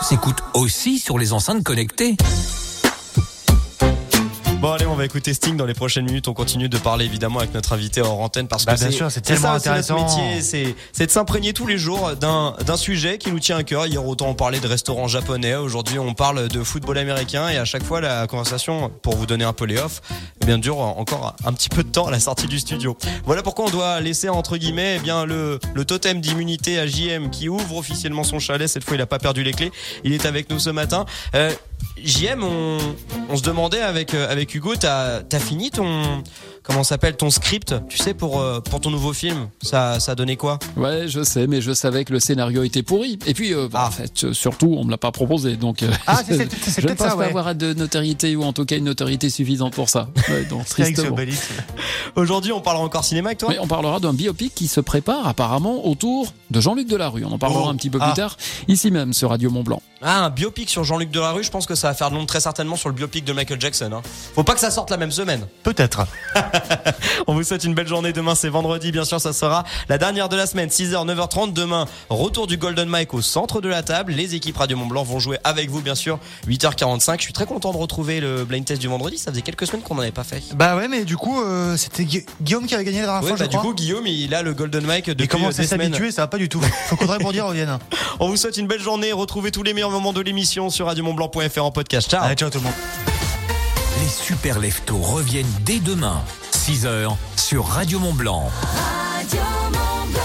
s'écoute aussi sur les enceintes connectées. Bon allez, on va écouter Sting dans les prochaines minutes. On continue de parler évidemment avec notre invité hors antenne parce bah, que bien c'est, sûr, c'est c'est tellement ça aussi intéressant. notre métier, c'est, c'est de s'imprégner tous les jours d'un, d'un sujet qui nous tient à cœur. Hier autant on parlait de restaurants japonais, aujourd'hui on parle de football américain et à chaque fois la conversation, pour vous donner un peu les off, eh bien dure encore un petit peu de temps à la sortie du studio. Voilà pourquoi on doit laisser entre guillemets eh bien le, le totem d'immunité à J M qui ouvre officiellement son chalet. Cette fois il a pas perdu les clés. Il est avec nous ce matin. Euh, J M, on, on se demandait avec avec Hugo, t'as t'as fini ton comment ça s'appelle ton script, tu sais pour pour ton nouveau film, ça ça donnait quoi? Ouais, je sais, mais je savais que le scénario était pourri. Et puis euh, bah, ah. en fait, surtout, on me l'a pas proposé, donc euh, ah, c'est, c'est, c'est je ne pense pas ouais. avoir de notoriété ou en tout cas une notoriété suffisante pour ça. Ouais, donc tristement. Aujourd'hui, on parlera encore cinéma avec toi. Oui, on parlera d'un biopic qui se prépare apparemment autour de Jean-Luc Delarue. On en parlera oh. un petit peu ah. plus tard, ici même sur Radio Mont-Blanc. Ah, un biopic sur Jean-Luc Delarue, je pense que ça va faire de l'ombre très certainement sur le biopic de Michael Jackson. Hein. Faut pas que ça sorte la même semaine. Peut-être. On vous souhaite une belle journée. Demain, c'est vendredi. Bien sûr, ça sera la dernière de la semaine. six heures, neuf heures trente. Demain, retour du Golden Mike au centre de la table. Les équipes Radio Mont-Blanc vont jouer avec vous, bien sûr. huit heures quarante-cinq. Je suis très content de retrouver le blind test du vendredi. Ça faisait quelques semaines qu'on n'en avait pas fait. Bah ouais, mais du coup, euh, c'était Gu- Guillaume qui avait gagné la dernière ouais, fois, bah je du crois. coup, Guillaume, il a le Golden Mike depuis il commence des à semaines. s'habituer, ça va pas du tout. Faut qu'on répondre revienne. On vous souhaite une belle journée. Retrouvez tous les meilleurs moments de l'émission sur radio mont blanc point f r en podcast. Ciao. Allez, ciao tout le monde. Les super leftos reviennent dès demain, six heures, sur Radio Mont-Blanc. Radio Mont-Blanc.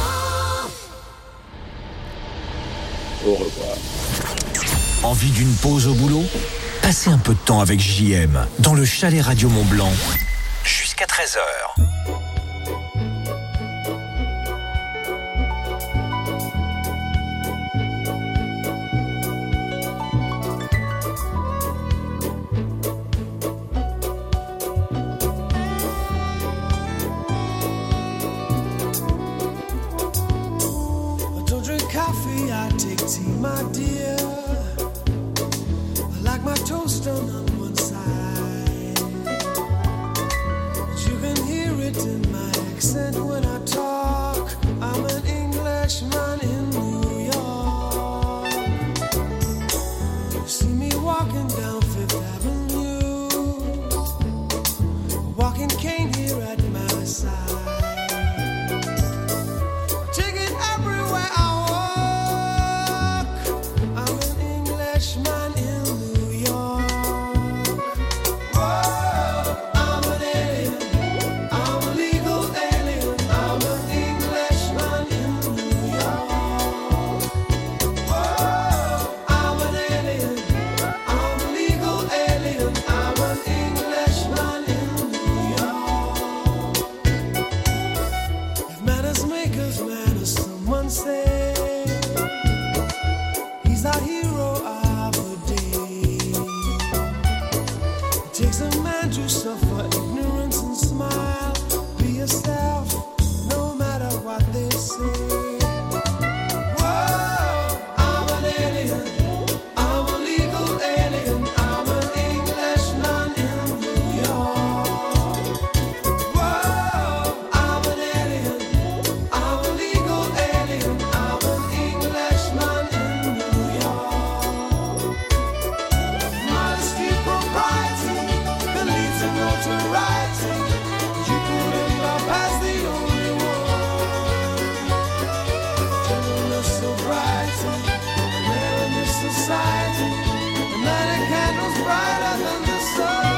Au revoir. Envie d'une pause au boulot? Passez un peu de temps avec J M dans le chalet Radio Mont-Blanc jusqu'à treize heures. My dear, I like my toast on one side, but you can hear it in my accent when I talk. I'm an Englishman in New York. You see me walking down Fifth Avenue, a walking cane here at my side. Take it everywhere I man in New York. Whoa, I'm an alien, I'm a legal alien, I'm an Englishman in New York. Whoa, I'm an alien, I'm a legal alien, I'm an Englishman in New York. If manners make us manners, someone say he's our hero. Takes a man to suffer ignorance and smile. Be yourself, no matter what they say. Whoa, I'm an alien, I'm a legal alien, I'm an Englishman in New York. Whoa, I'm an alien, I'm a legal alien, I'm an Englishman in New York. Modesty, propriety, notoriety, you couldn't love as the only one. Gentleness, sobriety, and in this society, the night a candle's brighter than the sun.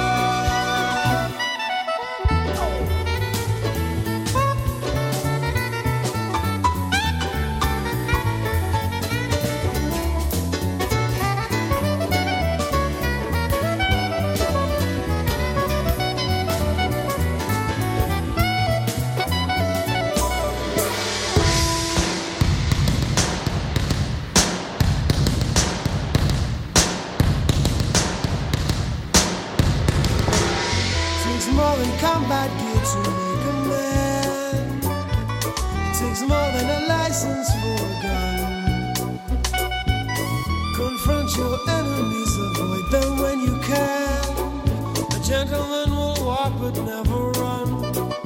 More than combat gear to make a man. It takes more than a license for a gun. Confront your enemies, avoid them when you can. A gentleman will walk but never run.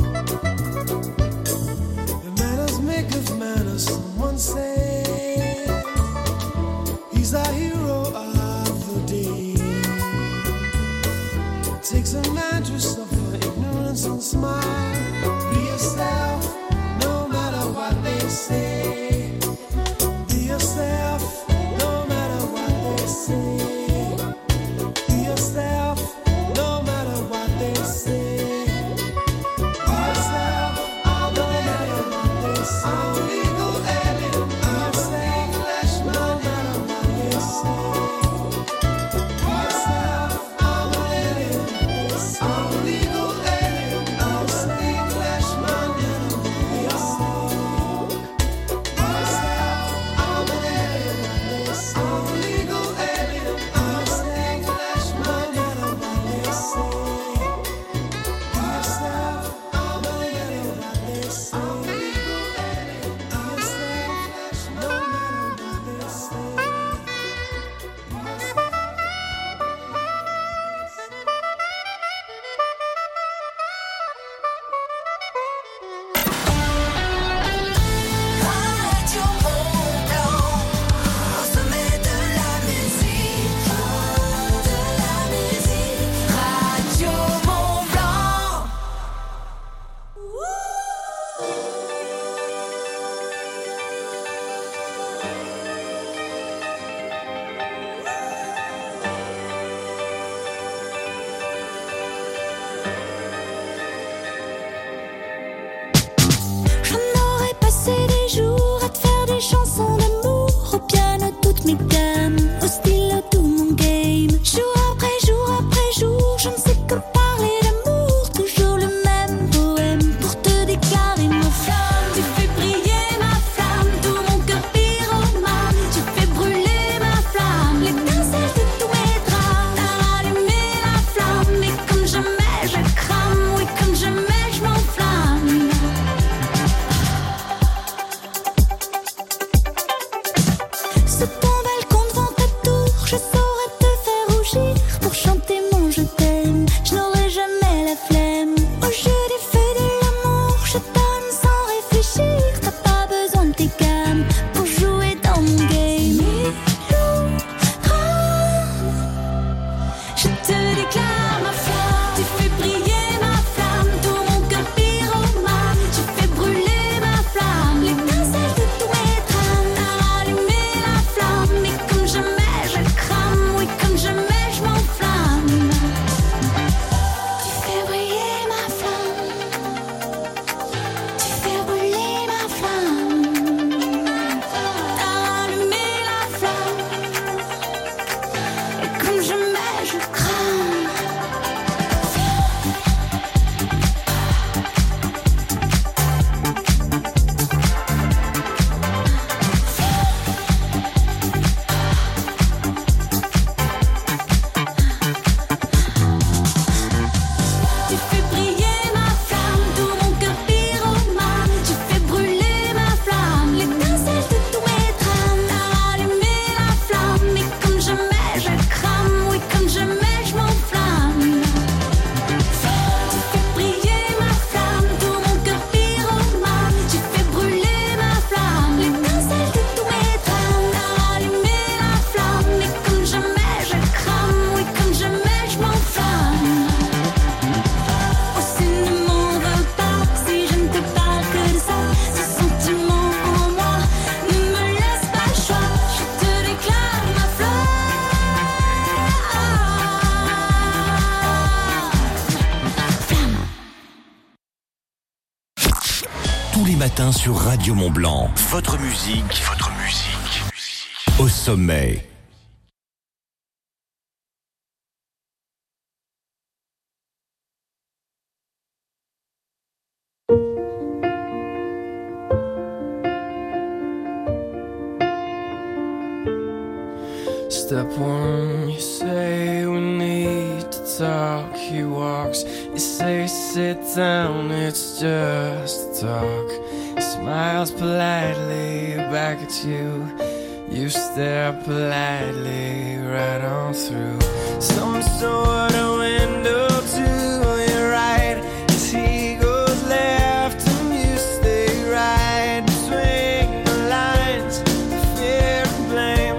The manners make of manners, someone say. He's our hero. les matins sur Radio Mont-Blanc. Votre musique, votre musique, au sommet. Step one, you say we need to talk. He walks, you say sit down, it's just talk. He smiles politely back at you. You stare politely right on through some sort of window to your right. As he goes left and you stay right between the lines, fear and blame.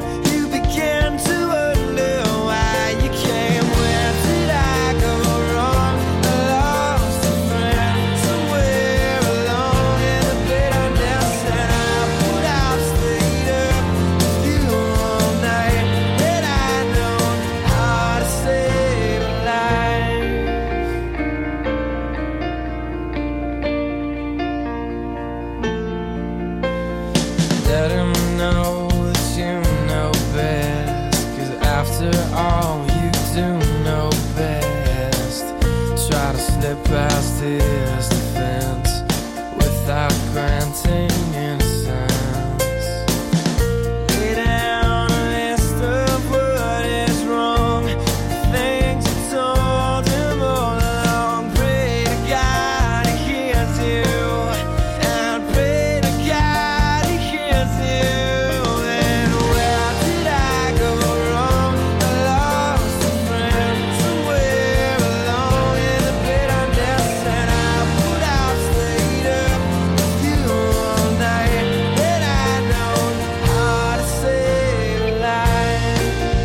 Past his defense without granting innocence. Lay down a list of what is wrong, the things you told him all along. Pray to God he hears you, and pray to God he hears you. And where did I go wrong? I lost a friend somewhere along in the bitter. And I would have stayed up with you all night, but I know how to save a life.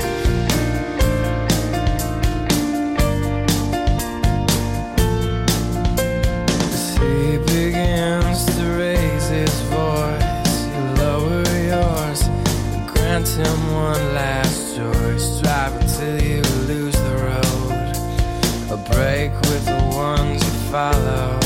As he begins to raise his voice, you lower yours and grant him one last choice. Drive until you lose the road, a break with the ones you follow.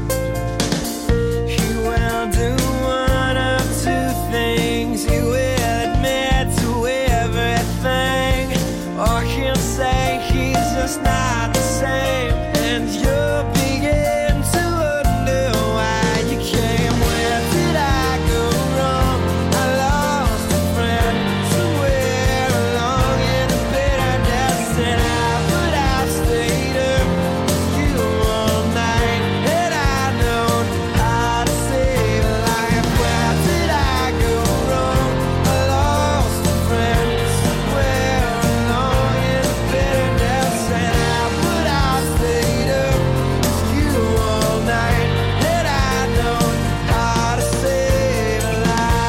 He will do one of two things. He will admit to everything, or he'll say he's just not the same. And you'll begin to wonder why you came. Where did I go wrong? I lost a friend somewhere along in the bitterness, and I would have stayed up with you all night. And I know how to save a life. Where did I go wrong? I lost a friend somewhere along in the bitterness, and I would have stayed up with you all night. And I know how to save a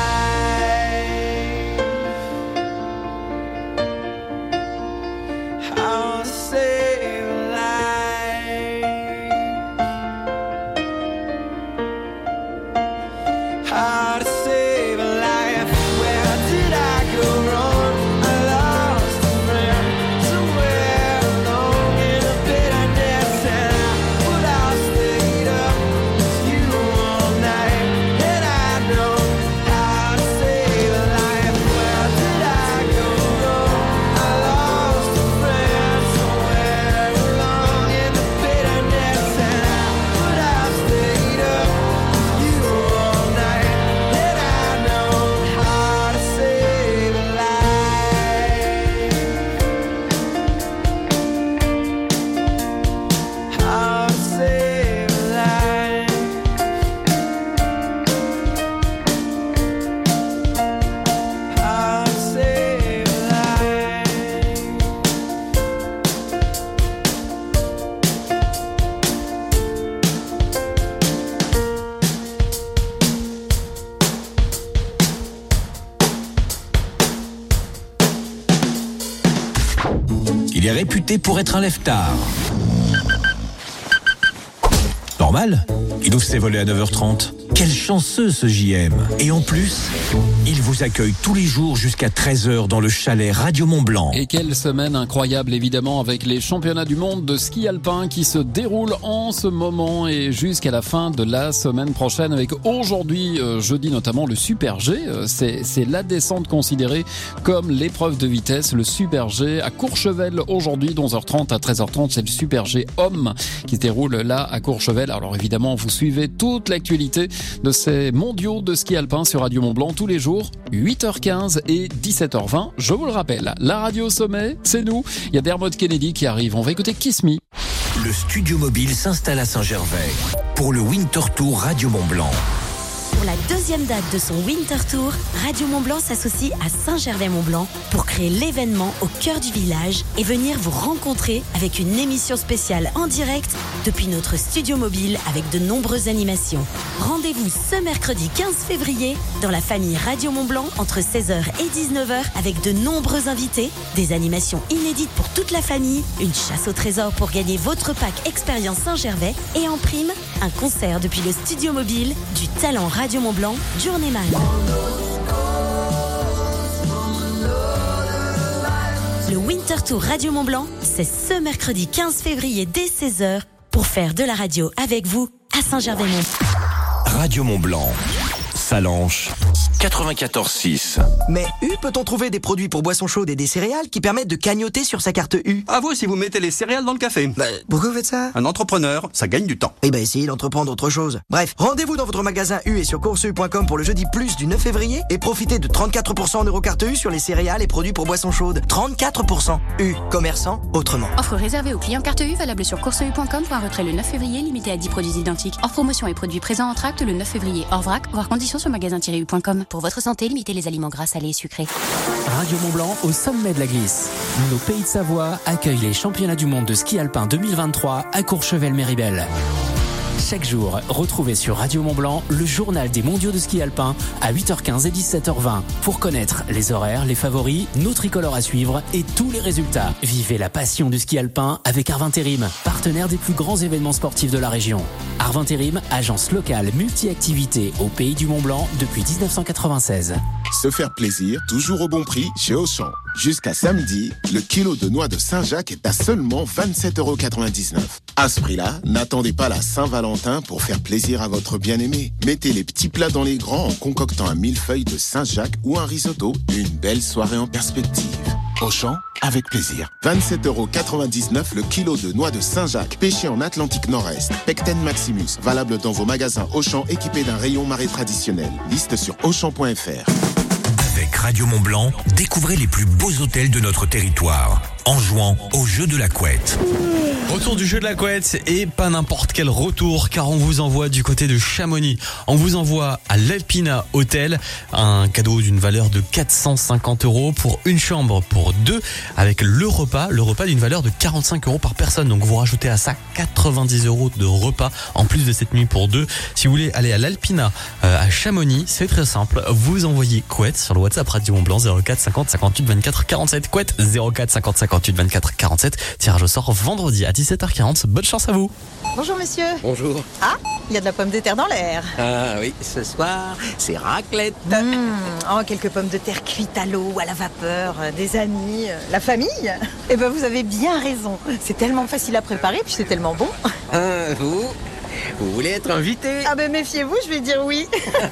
life. How to save a life. How to save a life. Where did I go wrong? I lost a friend somewhere along in the bitterness, and I would have stayed up with you all night. And I know how to save a life. Where did I go wrong? I lost a friend somewhere along in the bitterness, and I would have stayed up with you all night. And I know how to save a life. How to save a life. How to save a life. Il est réputé pour être un lève-tard. Normal, il ouvre ses volets à neuf heures trente. Quel chanceux ce J M. Et en plus, il vous vous accueille tous les jours jusqu'à treize heures dans le chalet Radio Mont-Blanc. Et quelle semaine incroyable évidemment avec les championnats du monde de ski alpin qui se déroulent en ce moment et jusqu'à la fin de la semaine prochaine avec aujourd'hui, euh, jeudi notamment, le Super G. Euh, c'est, c'est la descente considérée comme l'épreuve de vitesse, le Super G à Courchevel aujourd'hui, de onze heures trente à treize heures trente. C'est le Super G homme qui se déroule là à Courchevel. Alors évidemment, vous suivez toute l'actualité de ces mondiaux de ski alpin sur Radio Mont-Blanc tous les jours, huit heures quinze et dix-sept heures vingt. Je vous le rappelle, la radio au sommet, c'est nous. Il y a Dermot Kennedy qui arrive. On va écouter Kiss Me. Le studio mobile s'installe à Saint-Gervais pour le Winter Tour Radio Mont-Blanc. Pour la deuxième date de son Winter Tour, Radio Mont-Blanc s'associe à Saint-Gervais-Mont-Blanc pour créer l'événement au cœur du village et venir vous rencontrer avec une émission spéciale en direct depuis notre studio mobile avec de nombreuses animations. Rendez-vous ce mercredi quinze février dans la famille Radio Mont-Blanc entre seize heures et dix-neuf heures avec de nombreux invités, des animations inédites pour toute la famille, une chasse au trésor pour gagner votre pack Expérience Saint-Gervais et en prime, un concert depuis le studio mobile du talent Radio Mont-Blanc, Journeyman. Le Winter Tour Radio Mont-Blanc, c'est ce mercredi quinze février dès seize heures pour faire de la radio avec vous à Saint-Gervais-Mont. Radio Mont-Blanc, Salanches, quatre-vingt-quatorze six. Mais U, peut-on trouver des produits pour boissons chaudes et des céréales qui permettent de cagnoter sur sa carte U? À vous si vous mettez les céréales dans le café. Bah, pourquoi vous faites ça? Un entrepreneur, ça gagne du temps. Eh ben, essayez d'entreprendre autre chose. Bref, rendez-vous dans votre magasin U et sur course u point com pour le jeudi plus du neuf février et profitez de trente-quatre pour cent en eurocarte U sur les céréales et produits pour boissons chaudes. trente-quatre pour cent. U, commerçant autrement. Offre réservée aux clients carte U, valable sur course u point com pour un retrait le neuf février, limité à dix produits identiques. Hors promotion et produits présents en tract le neuf février. Hors vrac, voir conditions sur magasin tiret u point com. Pour votre santé, limitez les aliments gras, salés et sucrés. Radio Mont-Blanc au sommet de la glisse. Nos Pays de Savoie accueillent les championnats du monde de ski alpin deux mille vingt-trois à Courchevel-Méribel. Chaque jour, retrouvez sur Radio Mont-Blanc le journal des mondiaux de ski alpin à huit heures quinze et dix-sept heures vingt pour connaître les horaires, les favoris, nos tricolores à suivre et tous les résultats. Vivez la passion du ski alpin avec Arvintérim, partenaire des plus grands événements sportifs de la région. Arvintérim, agence locale multi-activités au Pays du Mont-Blanc depuis dix-neuf cent quatre-vingt-seize. Se faire plaisir, toujours au bon prix chez Auchan. Jusqu'à samedi, le kilo de noix de Saint-Jacques est à seulement vingt-sept euros quatre-vingt-dix-neuf. À ce prix-là, n'attendez pas la Saint-Valentin pour faire plaisir à votre bien-aimé. Mettez les petits plats dans les grands en concoctant un millefeuille de Saint-Jacques ou un risotto. Une belle soirée en perspective. Auchan, avec plaisir. vingt-sept euros quatre-vingt-dix-neuf le kilo de noix de Saint-Jacques, pêché en Atlantique Nord-Est. Pecten Maximus, valable dans vos magasins Auchan équipés d'un rayon marée traditionnel. Liste sur auchan point f r. Avec Radio Mont-Blanc, découvrez les plus beaux hôtels de notre territoire en jouant au jeu de la couette. Retour du jeu de la couette et pas n'importe quel retour car on vous envoie du côté de Chamonix. On vous envoie à l'Alpina Hotel un cadeau d'une valeur de quatre cent cinquante euros pour une chambre pour deux avec le repas, le repas d'une valeur de quarante-cinq euros par personne. Donc vous rajoutez à ça quatre-vingt-dix euros de repas en plus de cette nuit pour deux. Si vous voulez aller à l'Alpina euh, à Chamonix, c'est très simple. Vous envoyez couette sur le WhatsApp Radio Mont-Blanc zéro quatre cinquante cinquante-huit vingt-quatre quarante-sept. Couette zéro quatre cinquante cinquante-huit vingt-quatre quarante-sept. Tirage au sort vendredi à dix-sept heures quarante. Bonne chance à vous. Bonjour monsieur. Bonjour. Ah, il y a de la pomme de terre dans l'air. Ah oui, ce soir, c'est raclette. Mmh. Oh, quelques pommes de terre cuites à l'eau, à la vapeur, euh, des amis, euh, la famille. Eh ben vous avez bien raison. C'est tellement facile à préparer, puis c'est tellement bon. Ah, vous Vous voulez être invité? Ah ben méfiez-vous, je vais dire oui.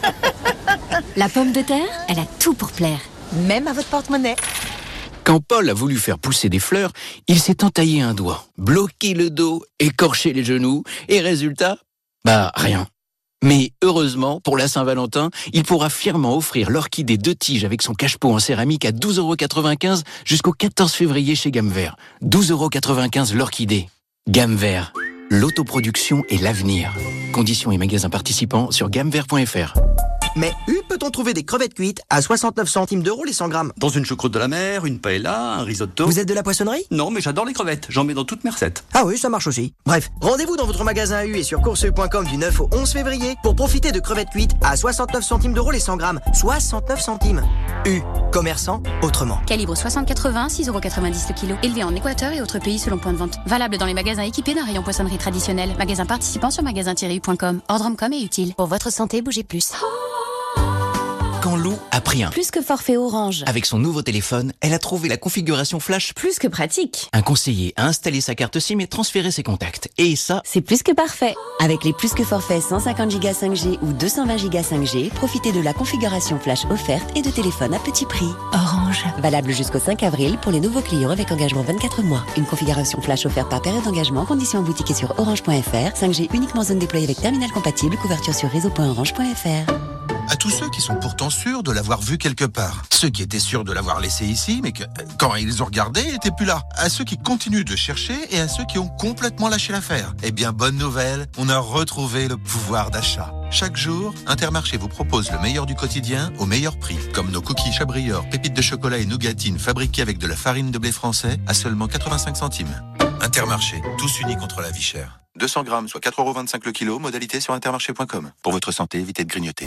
La pomme de terre, elle a tout pour plaire. Même à votre porte-monnaie. Quand Paul a voulu faire pousser des fleurs, il s'est entaillé un doigt, bloqué le dos, écorché les genoux, et résultat, bah rien. Mais heureusement, pour la Saint-Valentin, il pourra fièrement offrir l'orchidée de tige avec son cache-pot en céramique à douze euros quatre-vingt-quinze jusqu'au quatorze février chez Gamme Vert. douze euros quatre-vingt-quinze l'orchidée. Gamme Vert, l'autoproduction et l'avenir. Conditions et magasins participants sur gamme vert point f r. Mais U, peut-on trouver des crevettes cuites à soixante-neuf centimes d'euros les cent grammes? Dans une choucroute de la mer, une paella, un risotto. Vous êtes de la poissonnerie? Non, mais j'adore les crevettes. J'en mets dans toutes mes recettes. Ah oui, ça marche aussi. Bref, rendez-vous dans votre magasin U et sur course u point com du neuf au onze février pour profiter de crevettes cuites à soixante-neuf centimes d'euros les cent grammes. soixante-neuf centimes. U, commerçant autrement. Calibre soixante quatre-vingts, six euros quatre-vingt-dix le kilo. Élevé en Équateur et autres pays selon point de vente. Valable dans les magasins équipés d'un rayon poissonnerie traditionnel. Magasins participants sur magasin tiret u point com. Ordre com et utile. Pour votre santé, bougez plus. Quand Maintenant, Lou a pris un. Plus que forfait Orange. Avec son nouveau téléphone, elle a trouvé la configuration flash. Plus que pratique. Un conseiller a installé sa carte SIM et transféré ses contacts. Et ça, c'est plus que parfait. Avec les plus que forfaits cent cinquante giga cinq G ou deux cent vingt giga cinq G, profitez de la configuration flash offerte et de téléphone à petit prix. Orange. Valable jusqu'au cinq avril pour les nouveaux clients avec engagement vingt-quatre mois. Une configuration flash offerte par période d'engagement, conditions en boutique et sur orange point f r. cinq G uniquement zone déployée avec terminal compatible, couverture sur réseau point orange point f r. À tous ceux qui sont pourtant sûrs de l'avoir vu quelque part. Ceux qui étaient sûrs de l'avoir laissé ici, mais que, quand ils ont regardé, il n'était plus là. À ceux qui continuent de chercher et à ceux qui ont complètement lâché l'affaire. Eh bien, bonne nouvelle, on a retrouvé le pouvoir d'achat. Chaque jour, Intermarché vous propose le meilleur du quotidien au meilleur prix. Comme nos cookies Chabrior, pépites de chocolat et nougatines fabriquées avec de la farine de blé français à seulement quatre-vingt-cinq centimes. Intermarché, tous unis contre la vie chère. deux cents grammes, soit quatre euros vingt-cinq le kilo, modalité sur intermarché point com. Pour votre santé, évitez de grignoter.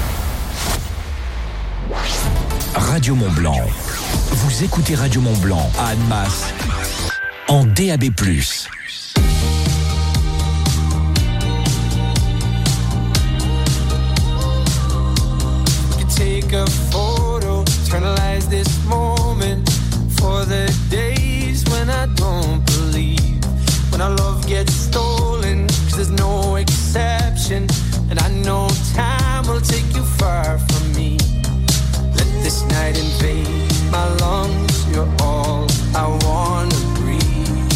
Radio Mont-Blanc. Vous écoutez Radio Mont-Blanc à Annemasse en D A B plus. Take a photo, eternalize this moment for the days when I don't believe, when our love gets stolen, cause there's no exception, and I know time will take you far from me. Let this night invade my lungs, you're all I wanna breathe.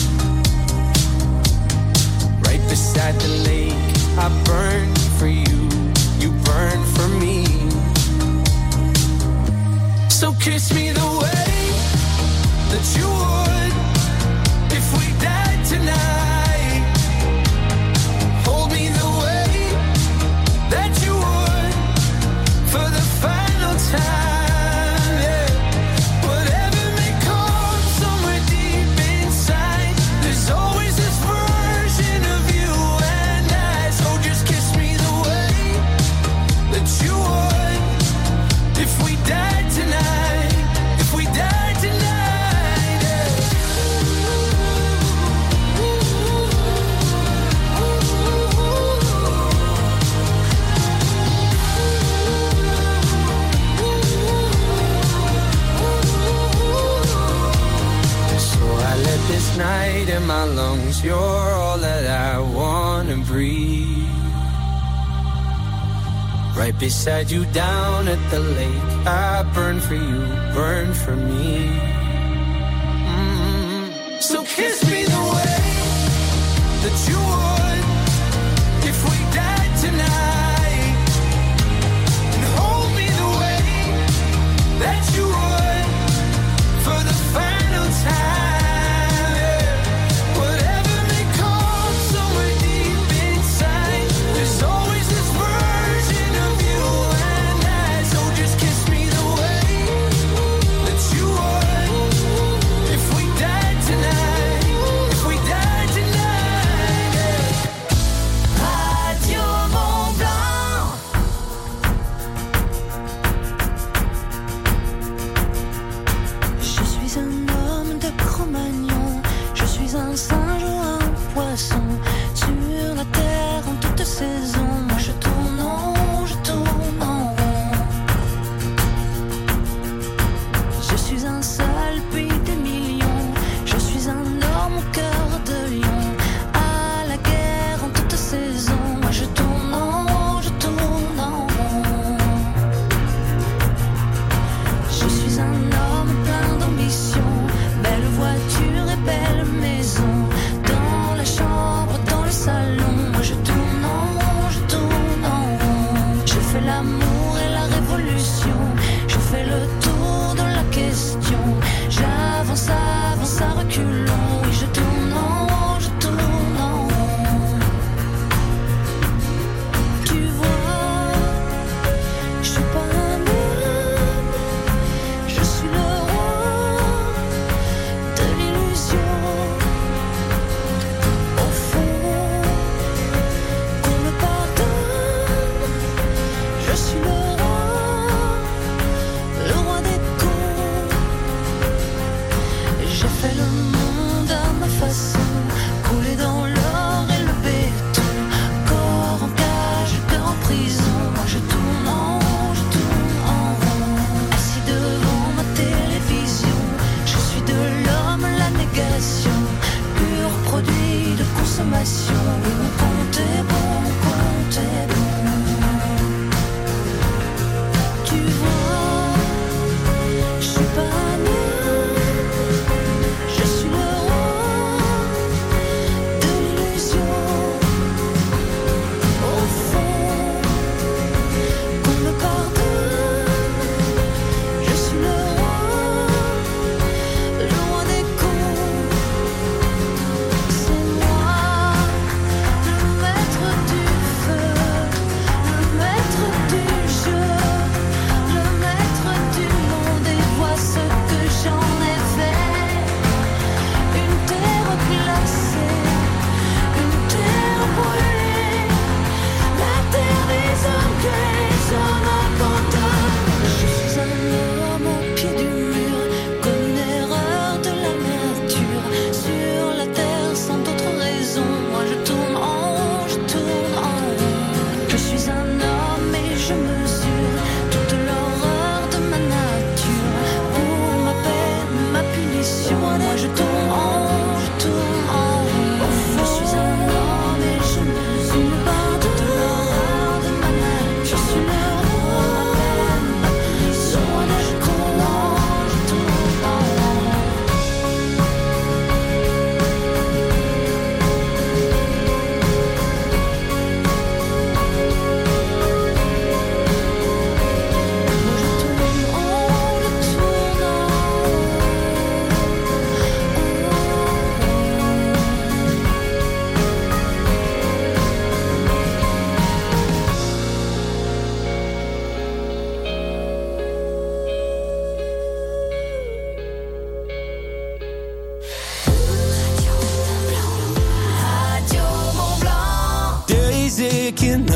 Right beside the lake, I burn for you, you burn for me. So kiss me the way that you would if we died tonight. Hold me the way that you would for the final time. Yeah. Whatever may come somewhere deep inside, there's always this version of you and I. So just kiss me the way that you would if we died tonight. This night in my lungs, you're all that I wanna breathe. Right beside you down at the lake, I burn for you, burn for me. Mm-hmm. So kiss me the way that you would if we died tonight, and hold me the way that you would for the final time.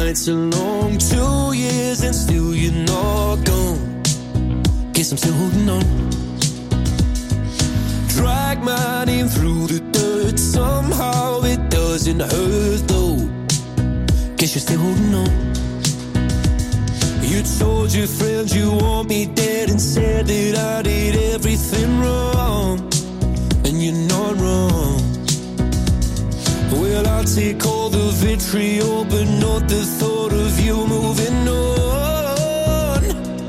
nights are long, two years and still you're not gone. Guess I'm still holding on. Drag my name through the dirt, somehow it doesn't hurt though. Guess you're still holding on. You told your friends you want me dead and said that I did everything wrong. And you're not wrong. Well, I'll take all the vitriol, but not the thought of you moving on.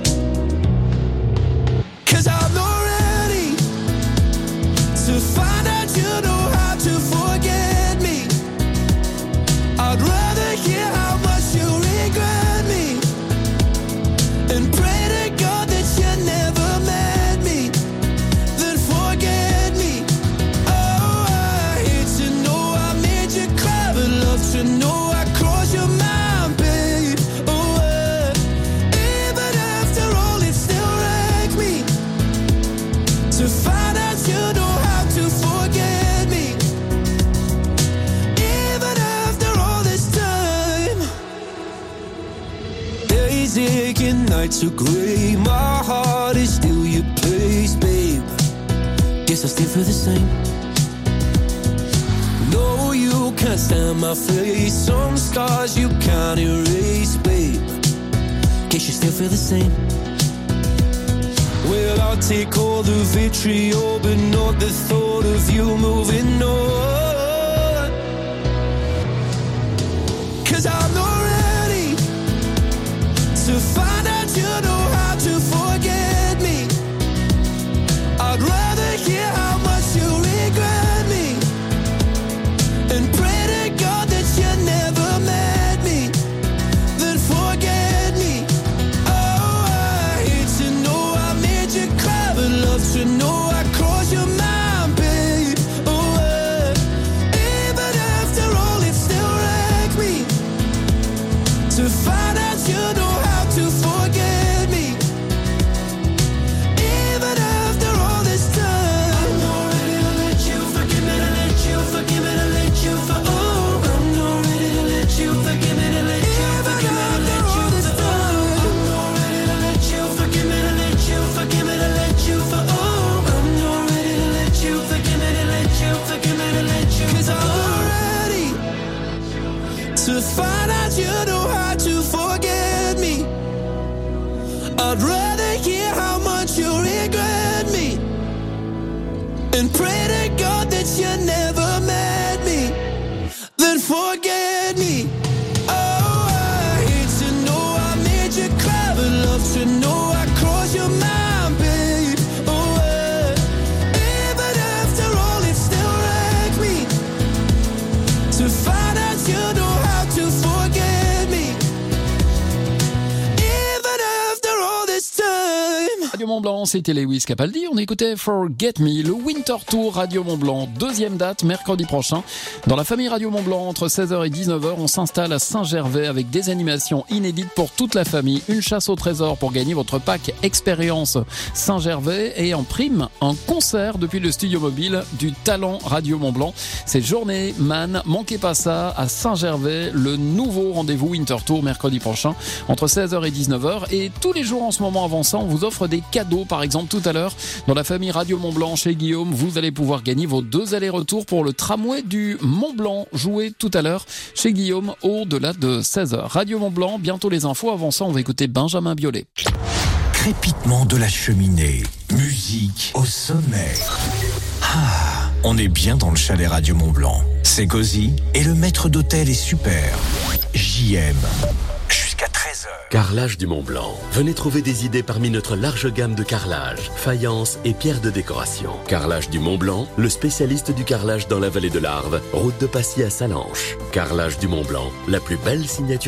'Cause I'm not ready to find out you know how to forget me. I'd rather hear how much you regret me and pray to God that you never met me, then forget me. Oh, I hate to know I made you cry, but love to know I crossed your mind, babe. Oh, uh, even after all, it still wrecks me to find out you know how to forget me. Even after all this time, days aching, nights are grey, my heart is still your place, babe. Guess I still feel the same. No, you can't stand my face, some scars you can't erase, babe. Guess you still feel the same. Well, I'll take all the vitriol, but not the thought of you moving on. 'Cause I'm not ready to find out you know how to forget me. I'd rather hear how much you regret me and pray to God that you never met me, then forget me. Oh, I hate to know I made you cry, but love to know I crossed your mind, babe. Oh, uh, even after all, it still wrecks me to find out you know how to forget me. Even after all this time, I'm not ready to let you forgive me, to let you forgive me, to let you for oh, I'm not ready to let you forgive me, to let you forgive me, to let you for oh, I'm not ready to let you forgive me, to let you forgive me, to let you for oh, I'm not ready to let you forgive me, to let you forgive me, to let you 'cause I'm not ready to find out you know how to forget me. I'd rather hear how much you regret me and pray to God that you never met me, then forget me. Oh, I hate to know I made you cry, but love to know I crossed your mind, babe. Oh, uh, even after all, it still wrecks me to find out you know how to forget me. Even after all this time. Radio Mont-Blanc, c'était Lewis Capaldi. On écoutait Forget Me, le Winter Tour Radio Mont-Blanc. Deuxième date, mercredi prochain. Dans la famille Radio Mont-Blanc, entre seize heures et dix-neuf heures, on s'installe à Saint-Gervais avec des animations inédites pour toute la famille. Une chasse au trésor pour gagner votre pack Expérience Saint-Gervais et en prime, un concert depuis le studio mobile du Talent Radio Mont-Blanc. C'est Journée Man, manquez pas ça, à Saint-Gervais, le nouveau rendez-vous Winter Tour mercredi prochain, entre seize heures et dix-neuf heures. Et tous les jours en ce moment avant ça, on vous offre des cadeaux. Par exemple, tout à l'heure, dans la famille Radio Mont-Blanc chez Guillaume, vous allez pouvoir gagner vos deux allers-retours pour le tramway du Mont-Blanc. Joué tout à l'heure chez Guillaume au-delà de seize heures. Radio Mont-Blanc, bientôt les infos. Avant ça, on va écouter Benjamin Biolay. Crépitement de la cheminée, musique au sommet. Ah, on est bien dans le chalet Radio Mont-Blanc. C'est cosy et le maître d'hôtel est super. J M. Jusqu'à treize heures. Carrelage du Mont-Blanc. Venez trouver des idées parmi notre large gamme de carrelage, faïence et pierres de décoration. Carrelage du Mont-Blanc, le spécialiste du carrelage dans la vallée de l'Arve, route de Passy à Salanches. Carrelage du Mont-Blanc, la plus belle signature